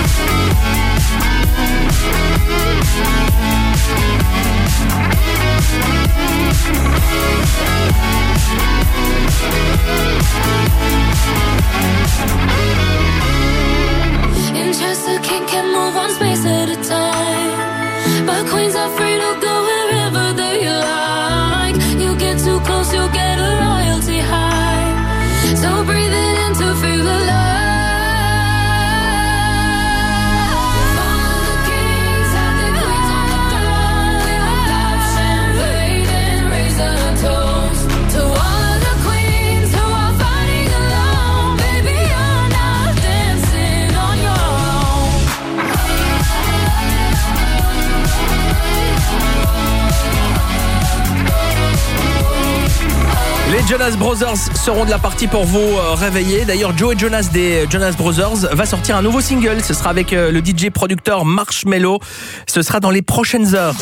In Chester, king can move one space at a time, but queens are free to go wherever they like. You get too close, you'll get a royalty high. So breathe it in to feel alive. All of the kings had their queens on the throne. We would pop champagne and raise a toast to all of the queens who are fighting alone. Baby, you're not dancing on your own. Les Jonas Brothers seront de la partie pour vous euh, réveiller. D'ailleurs, Joey Jonas des Jonas Brothers va sortir un nouveau single. Ce sera avec euh, le D J producteur Marshmello. Ce sera dans les prochaines heures.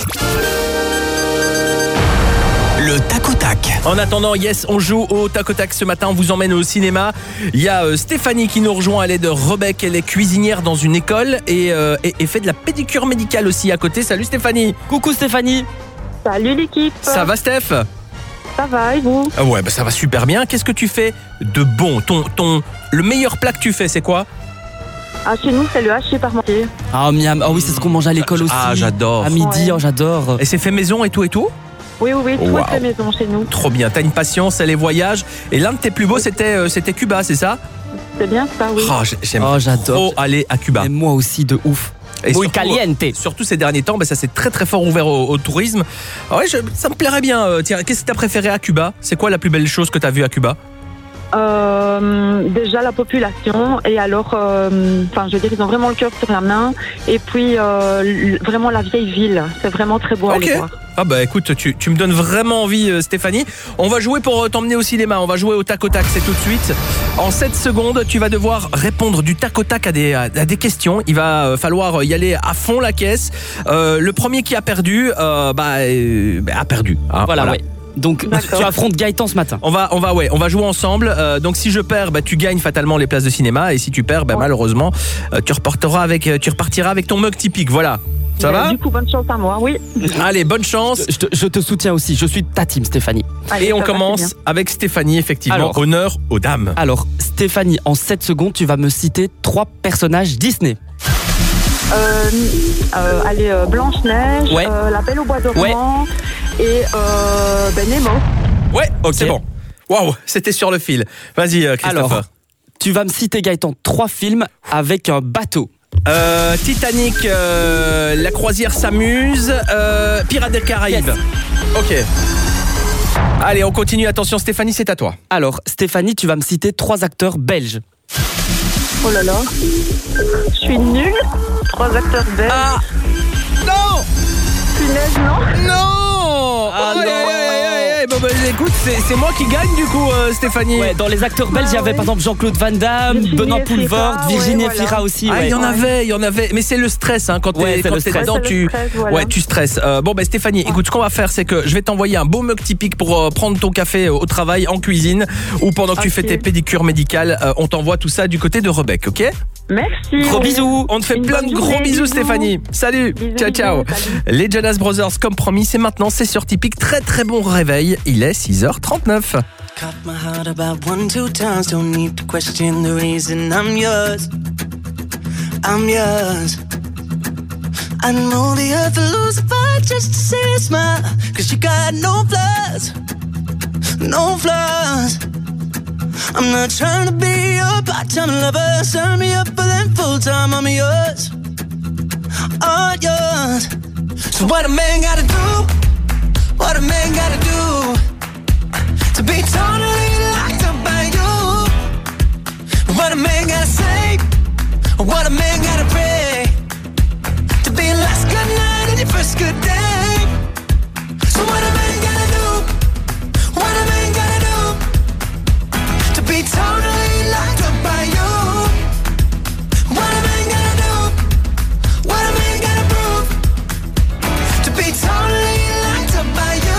Le tac au tac. En attendant, yes, on joue au tac au tac ce matin. On vous emmène au cinéma. Il y a euh, Stéphanie qui nous rejoint. Elle est de Rebec. Elle est cuisinière dans une école et, euh, et, et fait de la pédicure médicale aussi à côté. Salut Stéphanie. Coucou Stéphanie. Salut l'équipe. Ça va Steph? Ça va et vous? Ah ouais, bah ça va super bien. Qu'est-ce que tu fais de bon? Ton, ton, le meilleur plat que tu fais, c'est quoi? Ah, chez nous, c'est le haché parmentier. Ah, miam. Ah oui, c'est ce qu'on mange à l'école aussi. Ah, j'adore. À midi, Ouais. oh, j'adore. Et c'est fait maison et tout et tout? Oui, oui, oui, tout Wow. est fait maison chez nous. Trop bien, t'as une passion, c'est les voyages. Et l'un de tes plus beaux, c'était euh, c'était Cuba, c'est ça? C'est bien ça, oui. Oh, j'ai- j'aime Oh, j'adore. trop aller à Cuba. Et moi aussi, de ouf. Et Muy surtout, caliente. surtout ces derniers temps, bah, ça s'est très très fort ouvert au, au tourisme. Ah ouais, je- ça me plairait bien. euh, Tiens, qu'est-ce que t'as préféré à Cuba? C'est quoi la plus belle chose que t'as vue à Cuba? euh, déjà la population et alors, euh, enfin, je veux dire, ils ont vraiment le cœur sur la main. Et puis, euh, l- vraiment la vieille ville. C'est vraiment très beau à Ok. aller voir. Ah bah écoute, tu, tu me donnes vraiment envie, euh, Stéphanie. On va jouer pour euh, t'emmener au cinéma. On va jouer au tac au tac, c'est tout de suite. En sept secondes, tu vas devoir répondre du tac au tac à des, à, à des questions. Il va euh, falloir y aller à fond la caisse. Euh, le premier qui a perdu, euh, bah, euh, bah, a perdu. hein, Voilà, ouais. Donc tu affrontes Gaëtan ce matin. On va, on va, ouais, on va jouer ensemble. Euh, donc si je perds, bah, tu gagnes fatalement les places de cinéma, et si tu perds, bah, malheureusement, euh, tu repartiras avec, euh, tu repartiras avec ton mug typique. Voilà. Ça Mais va? Du coup, bonne chance à moi, oui. Allez, bonne chance. Je te, je te soutiens aussi. Je suis de ta team, Stéphanie. Allez, Et on ça va, commence c'est bien. avec Stéphanie, effectivement. Alors. Honneur aux dames. Alors, Stéphanie, en sept secondes, tu vas me citer trois personnages Disney. Euh, euh, allez, euh, Blanche-Neige, Ouais. euh, La Belle au Bois dormant et euh, ben, Nemo. Ouais, ok, c'est bon. Waouh, c'était sur le fil. Vas-y, euh, Christopher. Alors, tu vas me citer, Gaëtan, trois films avec un bateau. Euh, Titanic, euh, La croisière s'amuse, euh, Pirates des Caraïbes. Ok. Allez, on continue. Attention, Stéphanie, c'est à toi. Alors, Stéphanie, tu vas me citer trois acteurs belges. Oh là là. Je suis nulle. Trois acteurs belges. Ah Non Punaise, non Non Ah Aïe, non. aïe, aïe, aïe, aïe. Bon, bah, écoute, c'est, c'est moi qui gagne du coup, euh, Stéphanie. Ouais, dans les acteurs belges, il y avait par exemple Jean-Claude Van Damme, Virginie Benoît Efira, Poulvord, Virginie ouais, voilà. Efira aussi. Ah, ouais. il y en Ouais. avait, il y en avait. Mais c'est le stress, hein, quand t'es, Ouais, c'est quand le t'es stress. dedans, Ouais, c'est le tu, stress, voilà. ouais, tu stresses. Euh, bon, ben Stéphanie, écoute, ce qu'on va faire, c'est que je vais t'envoyer un beau mug typique pour euh, prendre ton café au travail, en cuisine, ou pendant que tu Ok. fais tes pédicures médicales. Euh, on t'envoie tout ça du côté de Rebecca, ok? Merci. Gros bisous. On te fait Une plein de bonne gros journée, bisous, bisous. Stéphanie. Salut. Bisous, ciao, ciao. bisous, salut. Les Jonas Brothers, comme promis, c'est maintenant, c'est sur Typique. Très, très bon réveil. Il est six heures trente-neuf. Cut my heart about one, two times. Don't need to question the reason I'm yours. I'm yours. I know the earth will lose a fight just to see you smile. Cause you got no flaws. No flaws. I'm not trying to be your part-time lover. Sign me up for them full-time. I'm yours. All yours. So what a man gotta do? What a man gotta do? To be totally locked up by you. What a man gotta say, what a man gotta pray. To be your last good night and your first good day. So what a man gotta do, what a man gotta do. To be totally locked up by you. What a man gotta do, what a man gotta prove. To be totally locked up by you.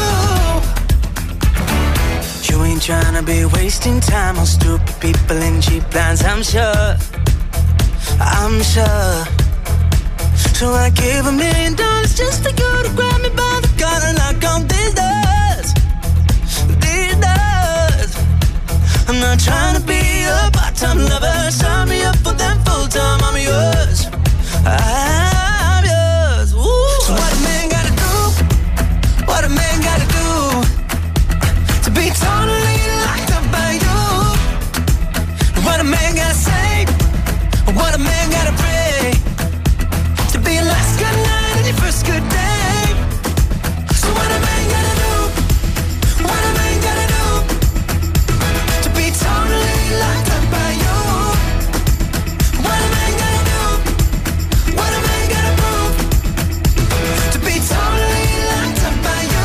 You ain't tryna be wasting time on stupid people and cheap plans, I'm sure. I'm sure. So I gave a million dollars just for you to grab me by the collar and knock on these doors. These doors. I'm not trying to be a part-time lover. Sign me up for them full-time. I'm yours. I'm yours. Ooh. So what a man gotta do? What a man gotta do? To be totally locked up by you. What a man gotta say, what a man gotta pray. To be your last good night and your first good day. So what a man gotta do, what a man gotta do. To be totally locked up by you. What a man gotta do, what a man gotta prove. To be totally locked up by you.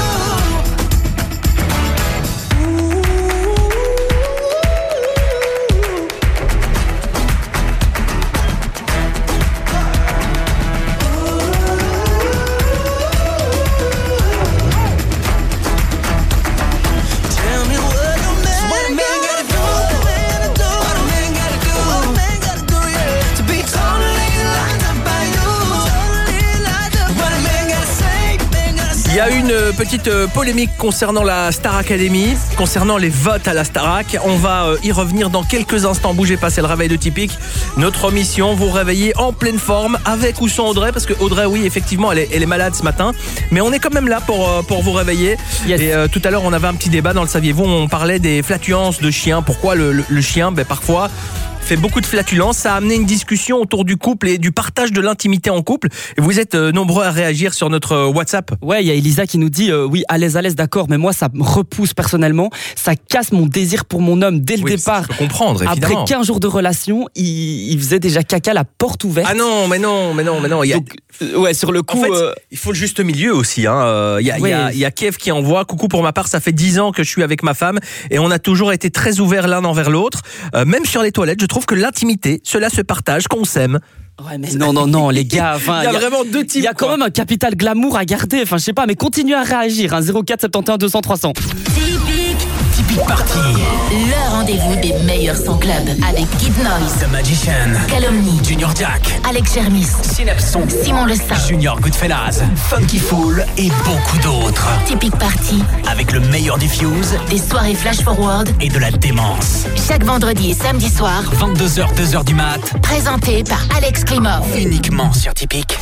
Tell me what a man, what a man gotta do, what a man gotta do, what a man gotta do, yeah, to be totally locked up by you, totally locked up. What a man gotta say, man gotta say. Il y a une euh, petite euh, polémique concernant la Star Academy, concernant les votes à la Starac. On va euh, y revenir dans quelques instants. Bougez pas, c'est le réveil de Typique. Notre mission, vous réveiller en pleine forme, avec ou sans Audrey, parce que Audrey, oui, effectivement, elle est, elle est malade ce matin, mais on est quand même là pour, euh, pour vous réveiller. Yes. Et euh, tout à l'heure, on avait un petit débat dans le Saviez-vous, on parlait des flatulences de chiens. Pourquoi le, le, le chien, ben, parfois, fait beaucoup de flatulences. Ça a amené une discussion autour du couple et du partage de l'intimité en couple. Et vous êtes euh, nombreux à réagir sur notre WhatsApp. Ouais, il y a Elisa qui nous dit euh, oui, à l'aise, à l'aise, d'accord, mais moi ça me repousse personnellement. Ça casse mon désir pour mon homme dès le Oui, départ. je peux comprendre, évidemment. Après quinze jours de relation, il, il faisait déjà caca la porte ouverte. Ah non, mais non, mais non, mais non. Il y a... Donc, euh, ouais, sur le coup, en fait, euh... il faut le juste milieu aussi. Hein. Euh, Il y a, Ouais. il y a, il y a Kiev qui envoie coucou pour ma part. Ça fait dix ans que je suis avec ma femme et on a toujours été très ouverts l'un envers l'autre. Euh, même sur les toilettes, je trouve que l'intimité, cela se partage, qu'on s'aime. Ouais, mais non, non, non, les gars. Enfin, il y a vraiment deux types. Il y a quand quoi. même un capital glamour à garder. Enfin, je sais pas, mais continuez à réagir. Hein, zéro quatre soixante-onze deux cents trois cents. Typique Party. Le rendez-vous des meilleurs sons club avec Kid Noise, The Magician. Calomnie, Junior Jack. Alex Germis, Synapson. Simon Le Saint. Junior Goodfellas. Funky Fool et beaucoup d'autres. Typique Party, Avec le meilleur du Fuse des soirées flash forward, et de la démence. chaque vendredi et samedi soir, vingt-deux heures, deux heures du mat. présenté par Alex Klimov. Uniquement sur Typique.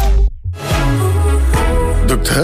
Docteur ?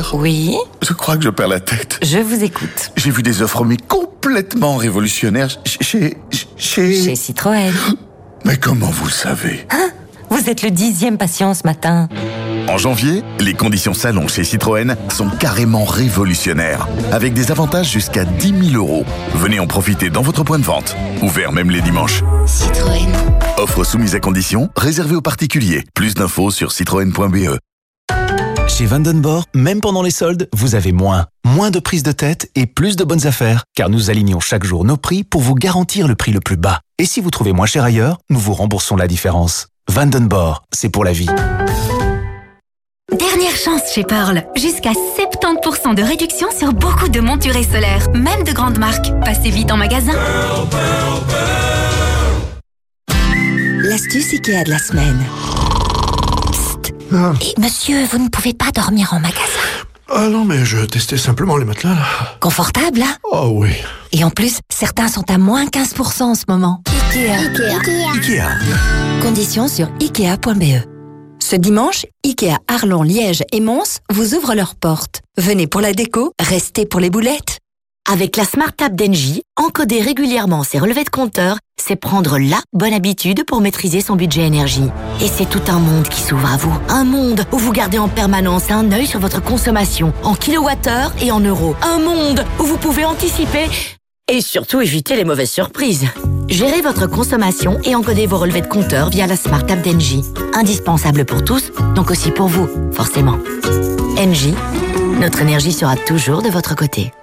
Oui, Je crois que je perds la tête. je vous écoute. J'ai vu des offres mais complètement révolutionnaires chez... Chez... Chez Citroën. Mais comment vous savez ? Hein? Vous êtes le dixième patient ce matin. En janvier, les conditions salon chez Citroën sont carrément révolutionnaires, avec des avantages jusqu'à dix mille euros. Venez en profiter dans votre point de vente, ouvert même les dimanches. Citroën. Offre soumise à conditions, réservée aux particuliers. Plus d'infos sur citroën point b e. Chez Vandenborg, même pendant les soldes, vous avez moins. Moins de prise de tête et plus de bonnes affaires, car nous alignons chaque jour nos prix pour vous garantir le prix le plus bas. Et si vous trouvez moins cher ailleurs, nous vous remboursons la différence. Vandenborg, c'est pour la vie. Dernière chance chez Pearl. Jusqu'à soixante-dix pour cent de réduction sur beaucoup de monturés solaires, même de grandes marques. Passez vite en magasin. L'astuce Ikea de la semaine. Psst. Ah. Et monsieur, vous ne pouvez pas dormir en magasin. Ah non, mais je testais simplement les matelas, là. Confortable, hein? Oh oui. Et en plus, certains sont à moins quinze pour cent en ce moment. Ikea. Ikea. Ikea. Conditions sur ikea point b e. Ce dimanche, Ikea Arlon, Liège et Mons vous ouvrent leurs portes. Venez pour la déco, restez pour les boulettes. Avec la Smart App d'Engie, encoder régulièrement ses relevés de compteur, c'est prendre la bonne habitude pour maîtriser son budget énergie. Et c'est tout un monde qui s'ouvre à vous. Un monde où vous gardez en permanence un œil sur votre consommation, en kilowattheure et en euros. Un monde où vous pouvez anticiper et surtout éviter les mauvaises surprises. Gérez votre consommation et encodez vos relevés de compteur via la Smart App d'Engie. Indispensable pour tous, donc aussi pour vous, forcément. Engie, notre énergie sera toujours de votre côté.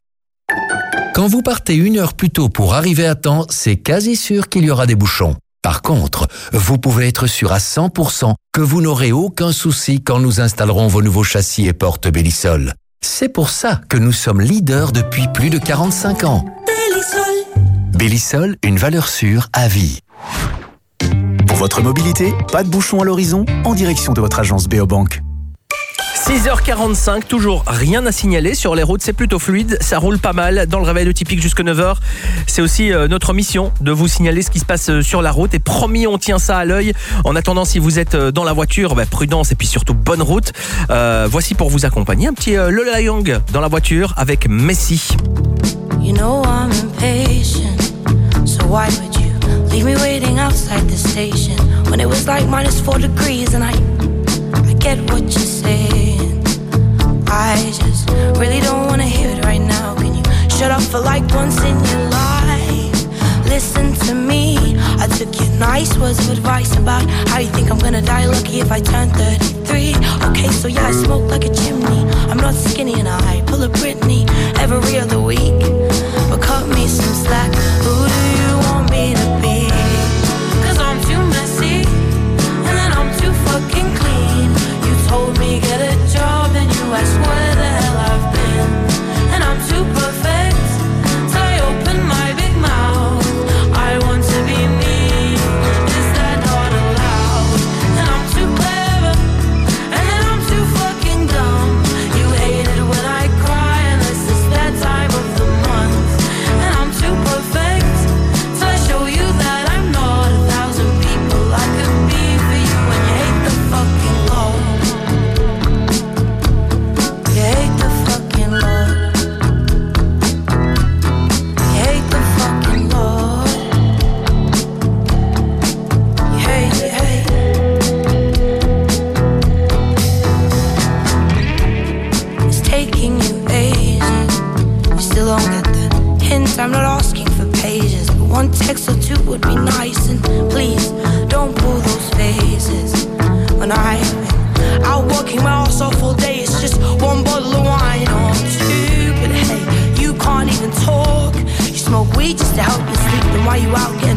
Quand vous partez une heure plus tôt pour arriver à temps, c'est quasi sûr qu'il y aura des bouchons. Par contre, vous pouvez être sûr à cent pour cent que vous n'aurez aucun souci quand nous installerons vos nouveaux châssis et portes Bellisol. C'est pour ça que nous sommes leaders depuis plus de quarante-cinq ans. Bellisol. Bellisol, une valeur sûre à vie. Pour votre mobilité, pas de bouchon à l'horizon, en direction de votre agence Beobank. six heures quarante-cinq, toujours rien à signaler sur les routes, c'est plutôt fluide, ça roule pas mal dans le réveil de Typique jusqu'à neuf heures. C'est aussi euh, notre mission de vous signaler ce qui se passe euh, sur la route et promis on tient ça à l'œil. En attendant, si vous êtes euh, dans la voiture, bah, prudence et puis surtout bonne route. Euh, voici pour vous accompagner un petit euh, Lola Young dans la voiture avec Messi. You know I'm impatient, so why would you leave me waiting outside the station when it was like minus four degrees and I, I get what you're saying. I just really don't wanna hear it right now. Can you shut up for like once in your life? Listen to me. I took your nice words of advice about how you think I'm gonna die lucky if I turn thirty-three. Okay, so yeah, I smoke like a chimney. I'm not skinny and I pull a Britney every other week. But cut me some slack. Who do you want me to be? Cause I'm too messy and then I'm too fucking clean. You told me get a job and you asked where the hell I've been. And I'm too perfect, so I open my big mouth. I want to be me, is that not allowed? And I'm too clever, and then I'm too fucking dumb. You hate it when I cry, and this is that time of the month. And I'm too perfect,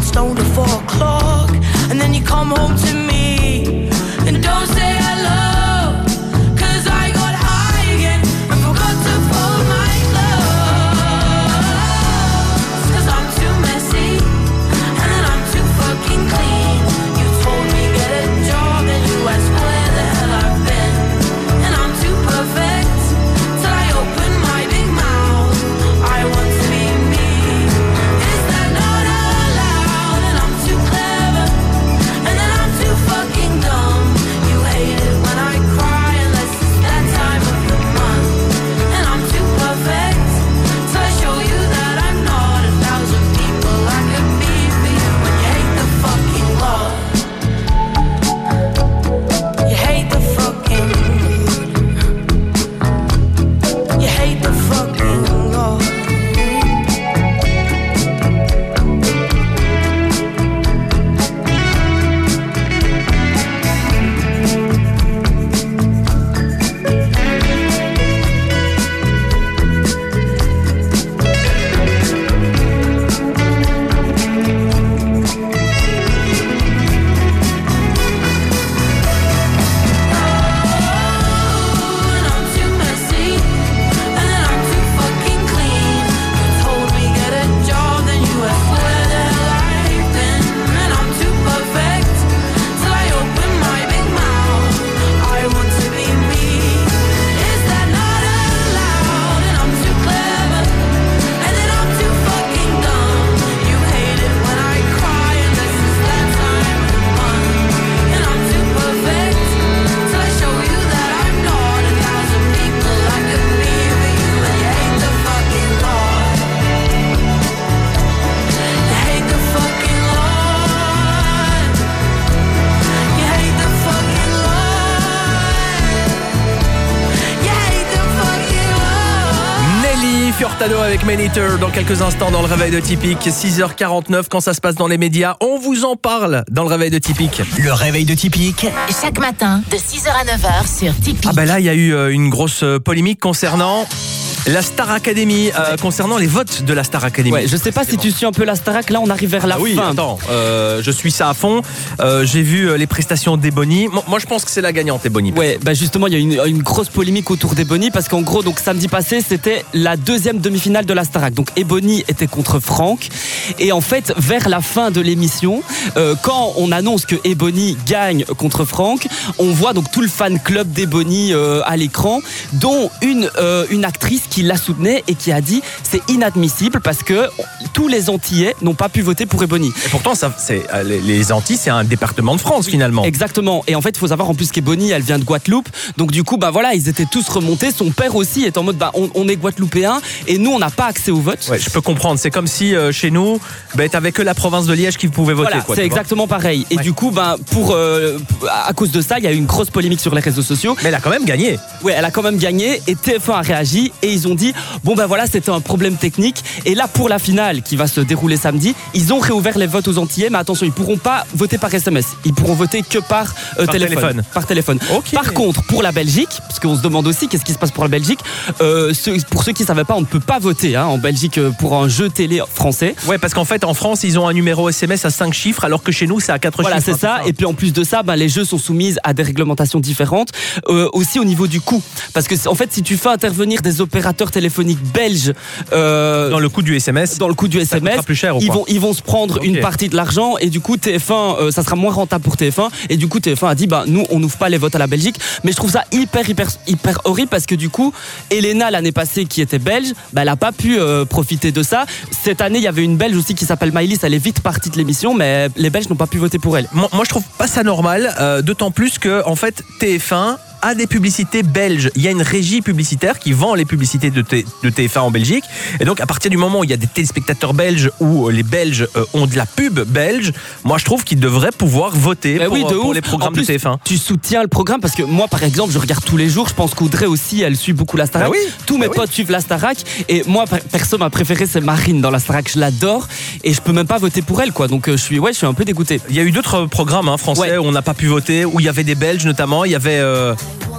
stone to four o'clock, and then you come home to me and don't say hello, 'cause I got high again and forgot to fold my clothes, 'cause I'm too messy and then I'm too fucking clean. You told me get a job and you asked where the hell I've been, and I'm too perfect till I open my big mouth. I want to be me. Is that not allowed? And I'm too clever, and then I'm too fucking dumb. You hate it when I cry unless it's that time of the month, and I'm too perfect till I show you that I'm not a thousand people I could be for you. And you hate the fucking law. You hate the fucking. You hate the fucking law. And I'm too messy, and then I'm too fucking clean. You told me get a job, then you asked where the hell I've been, and I'm too perfect till I open my big mouth. I want to be me. Is that not allowed? And I'm too clever, and then I'm too fucking dumb. You hate it when I cry unless it's that time of the month, and I'm too perfect till I show you that I'm not a thousand people I could be for you. And you hate the fucking law. You hate the fucking law. You hate the fucking law. You hate the fucking law. Nelly Furtado avec Maneater dans quelques instants dans le réveil de Typique. six heures quarante-neuf, quand ça se passe dans les médias, on vous en parle dans le réveil de Typique. Le réveil de Typique. Chaque matin, de six heures à neuf heures sur Tipeee. Ah ben là, il y a eu euh, une grosse euh, polémique concernant la Star Academy, euh, concernant les votes de la Star Academy. Ouais, je sais pas si tu suis un peu la Starac, là on arrive vers la Ah oui, fin. attends, euh, je suis ça à fond. Euh, j'ai vu euh, les prestations d'Ebony. Moi, moi, je pense que c'est la gagnante, Ebony. Ouais, bah justement, il y a une, une grosse polémique autour d'Ebony parce qu'en gros, donc samedi passé, c'était la deuxième demi-finale de la Starac. Donc Ebony était contre Franck. Et en fait, vers la fin de l'émission, euh, quand on annonce que Ebony gagne contre Franck, on voit donc tout le fan club d'Ebony euh, à l'écran, dont une, euh, une actrice qui la soutenait et qui a dit c'est inadmissible parce que tous les Antillais n'ont pas pu voter pour Ebony. Et pourtant, ça, c'est, euh, les, les Antilles, c'est un département de France finalement. Exactement. Et en fait, il faut savoir en plus qu'Ebony, elle vient de Guadeloupe. Donc du coup, bah voilà, ils étaient tous remontés. Son père aussi est en mode, bah on, on est Guadeloupéens et nous, on n'a pas accès au vote. Ouais, je peux comprendre. C'est comme si euh, chez nous, bah, t'avais que la province de Liège qui pouvait voter. Voilà, quoi, c'est exactement pareil. Et ouais. du coup, bah, pour euh, à cause de ça, il y a eu une grosse polémique sur les réseaux sociaux. Mais elle a quand même gagné. Ouais, elle a quand même gagné. Et T F un a réagi et ils ont dit, bon ben voilà, c'était un problème technique. Et là, pour la finale qui va se dérouler samedi, ils ont réouvert les votes aux Antillais. Mais attention, ils pourront pas voter par S M S. Ils pourront voter que par, euh, par téléphone, téléphone. Par téléphone. Okay. Par contre, pour la Belgique, parce qu'on se demande aussi qu'est-ce qui se passe pour la Belgique. Euh, ceux, pour ceux qui ne savaient pas, on ne peut pas voter hein, en Belgique pour un jeu télé français. Ouais, parce qu'en fait, en France, ils ont un numéro S M S à cinq chiffres, alors que chez nous, c'est à quatre voilà, chiffres. Voilà, c'est ça. Et puis en plus de ça, ben, les jeux sont soumis à des réglementations différentes. Euh, aussi au niveau du coût. Parce que en fait, si tu fais intervenir des opérateurs téléphoniques belges euh, dans le coût du S M S, dans le coût du S M S, ça plus cher, ou ils quoi vont ils vont se prendre okay. une partie de l'argent et du coup T F un, euh, ça sera moins rentable pour T F un. Et du coup T F un a dit bah nous on n'ouvre pas les votes à la Belgique. Mais je trouve ça hyper hyper hyper horrible parce que du coup Elena l'année passée qui était belge, bah, elle a pas pu euh, profiter de ça. Cette année il y avait une Belge aussi qui s'appelle Maëlys, elle est vite partie de l'émission, mais les Belges n'ont pas pu voter pour elle. Moi, moi je trouve pas ça normal, euh, d'autant plus que en fait T F un a des publicités belges. Il y a une régie publicitaire qui vend les publicités de, T- de T F un en Belgique. Et donc, à partir du moment où il y a des téléspectateurs belges, où les Belges euh, ont de la pub belge, moi, je trouve qu'ils devraient pouvoir voter pour, oui, de pour ouf. les programmes en plus, de T F un. Tu soutiens le programme parce que moi, par exemple, je regarde tous les jours. Je pense qu'Audrey aussi, elle suit beaucoup la Starac. Bah oui, tous mes bah potes oui. suivent la Starac. Et moi, perso, ma préférée, c'est Marine dans la Starac. Je l'adore. Et je peux même pas voter pour elle, quoi. Donc, euh, je suis, ouais, je suis un peu dégoûté. Il y a eu d'autres programmes hein, français ouais. où on n'a pas pu voter, où il y avait des Belges notamment. Il y avait... Euh...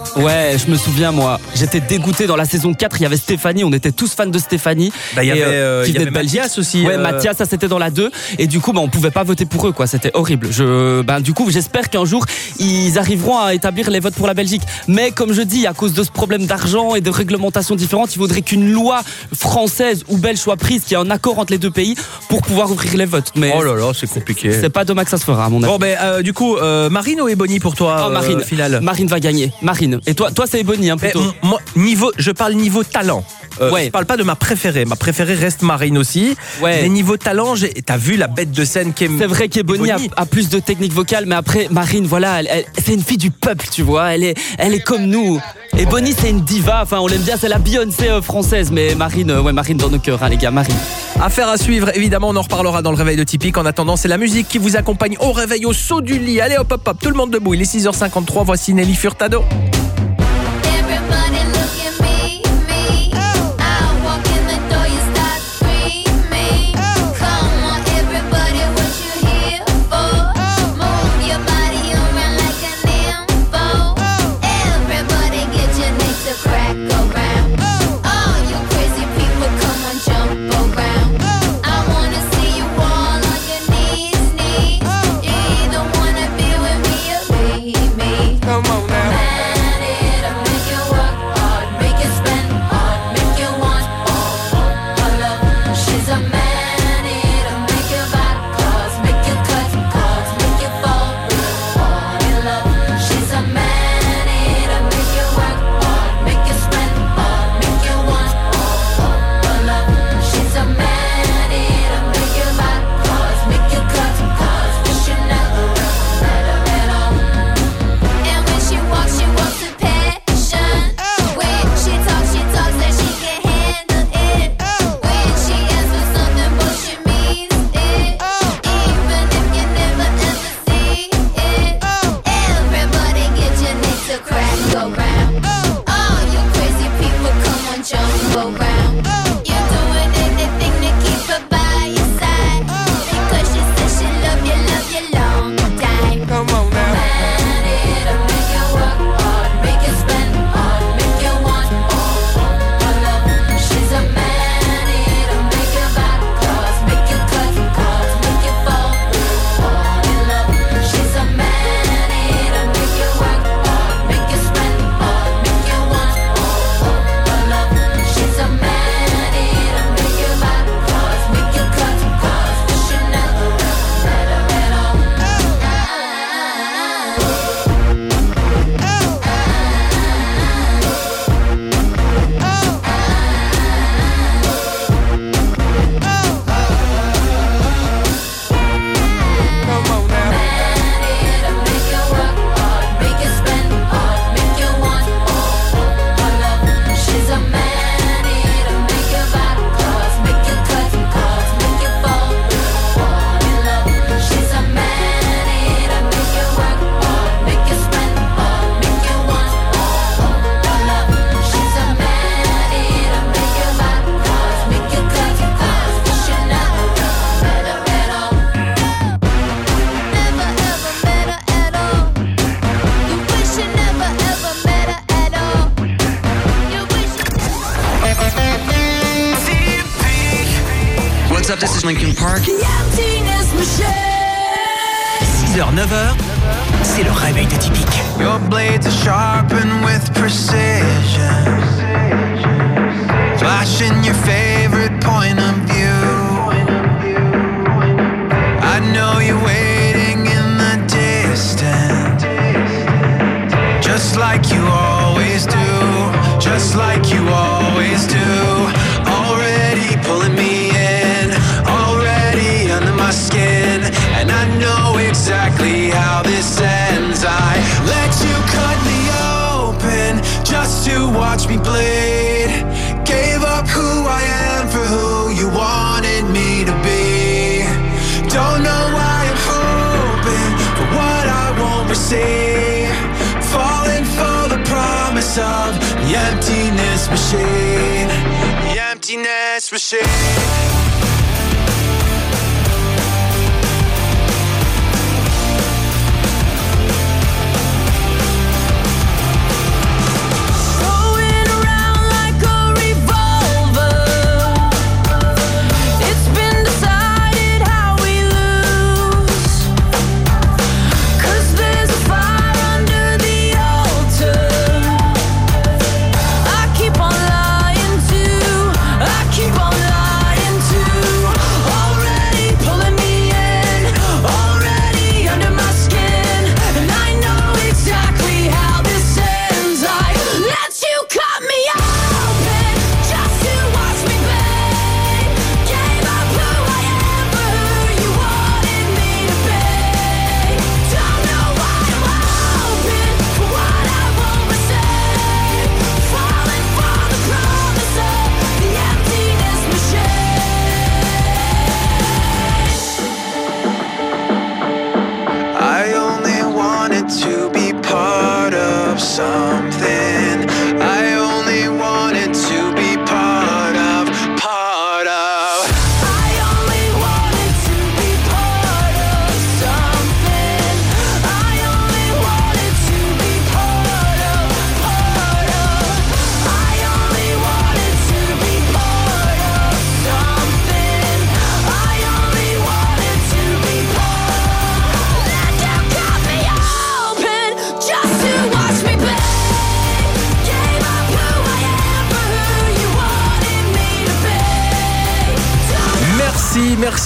Ouais, je me souviens, moi. J'étais dégoûté dans la saison quatre. Il y avait Stéphanie. On était tous fans de Stéphanie. Bah, il y Et, avait, euh, qui il y venait avait de Belgique. Mathias aussi. Ouais, euh, Mathias, ça c'était dans la deux. Et du coup, bah, on pouvait pas voter pour eux, quoi. C'était horrible. Je, bah, du coup, j'espère qu'un jour, ils arriveront à établir les votes pour la Belgique. Mais comme je dis, à cause de ce problème d'argent et de réglementations différentes, il faudrait qu'une loi française ou belge soit prise, qu'il y ait un accord entre les deux pays pour pouvoir ouvrir les votes. Mais oh là là, c'est compliqué. c'est pas demain que ça se fera, à mon avis. Bon, ben, euh, du coup, euh, Marine ou Ebony pour toi, Oh, Marine. euh, finale Marine va gagner. Marine. Et toi, toi c'est Ebony, hein, Eh, plutôt. m- moi, niveau, je parle niveau talent. Euh, Ouais. Je parle pas de ma préférée. Ma préférée reste Marine aussi. Ouais. Mais niveau talent, j'ai- t'as vu la bête de scène qui est. C'est vrai qu'Ebony a, a plus de technique vocale, mais après, Marine, voilà, elle, elle- c'est une fille du peuple, tu vois. Elle est, elle est comme nous. Ebony, c'est une diva. Enfin, on l'aime bien, c'est la Beyoncé euh, française. Mais Marine, euh, ouais, Marine dans nos cœurs, hein, les gars, Marine. Affaire à suivre, évidemment, on en reparlera dans le réveil de Typique. En attendant, c'est la musique qui vous accompagne au réveil, au saut du lit. Allez, hop, hop, hop, tout le monde debout. Il est six heures cinquante-trois, voici Nelly Furtado. Everybody look at me, me. I walk in the door, you start screaming. Come on, everybody, what you here for? Move your body around like an info. Everybody get your knees to crack around. All you crazy people, come on, jump around. I wanna see you all on your knees, knees. You either wanna be with me or leave me. Come on now. And when she walks, she walks with passion. When she talks, she talks that she can handle it. When she asks for something, but she means it. Even if you never ever see it. Everybody get your knees to crack around. All you crazy people, come on, jump around. You're doing anything to keep her by your side. Because she says she love you, love you long time. Come on now. What's up, this is Linkin Park. six heures, neuf heures, c'est le réveil de Typique. Your blades are sharpened with precision. Flashing your favorite point of view. I know you're waiting in the distance. Just like you always do. Just like you always do. Already pulling me in. Already under my skin. And I know exactly how this ends. I let you cut me open just to watch me bleed. Gave up who I am for who you wanted me to be. Don't know why I'm hoping for what I won't receive. Falling for the promise of the emptiness machine. The emptiness machine.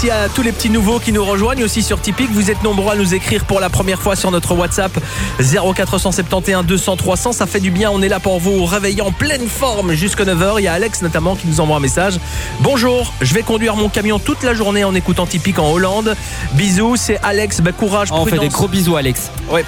Merci à tous les petits nouveaux qui nous rejoignent aussi sur Tipeee. Vous êtes nombreux à nous écrire pour la première fois sur notre WhatsApp zéro quatre cent soixante et onze deux cents trois cents. Ça fait du bien, on est là pour vous réveiller en pleine forme jusqu'à neuf heures. Il y a Alex notamment qui nous envoie un message. Bonjour, je vais conduire mon camion toute la journée en écoutant Tipeee en Hollande. Bisous, c'est Alex, bah, courage, On prudence. fait des gros bisous Alex. Ouais,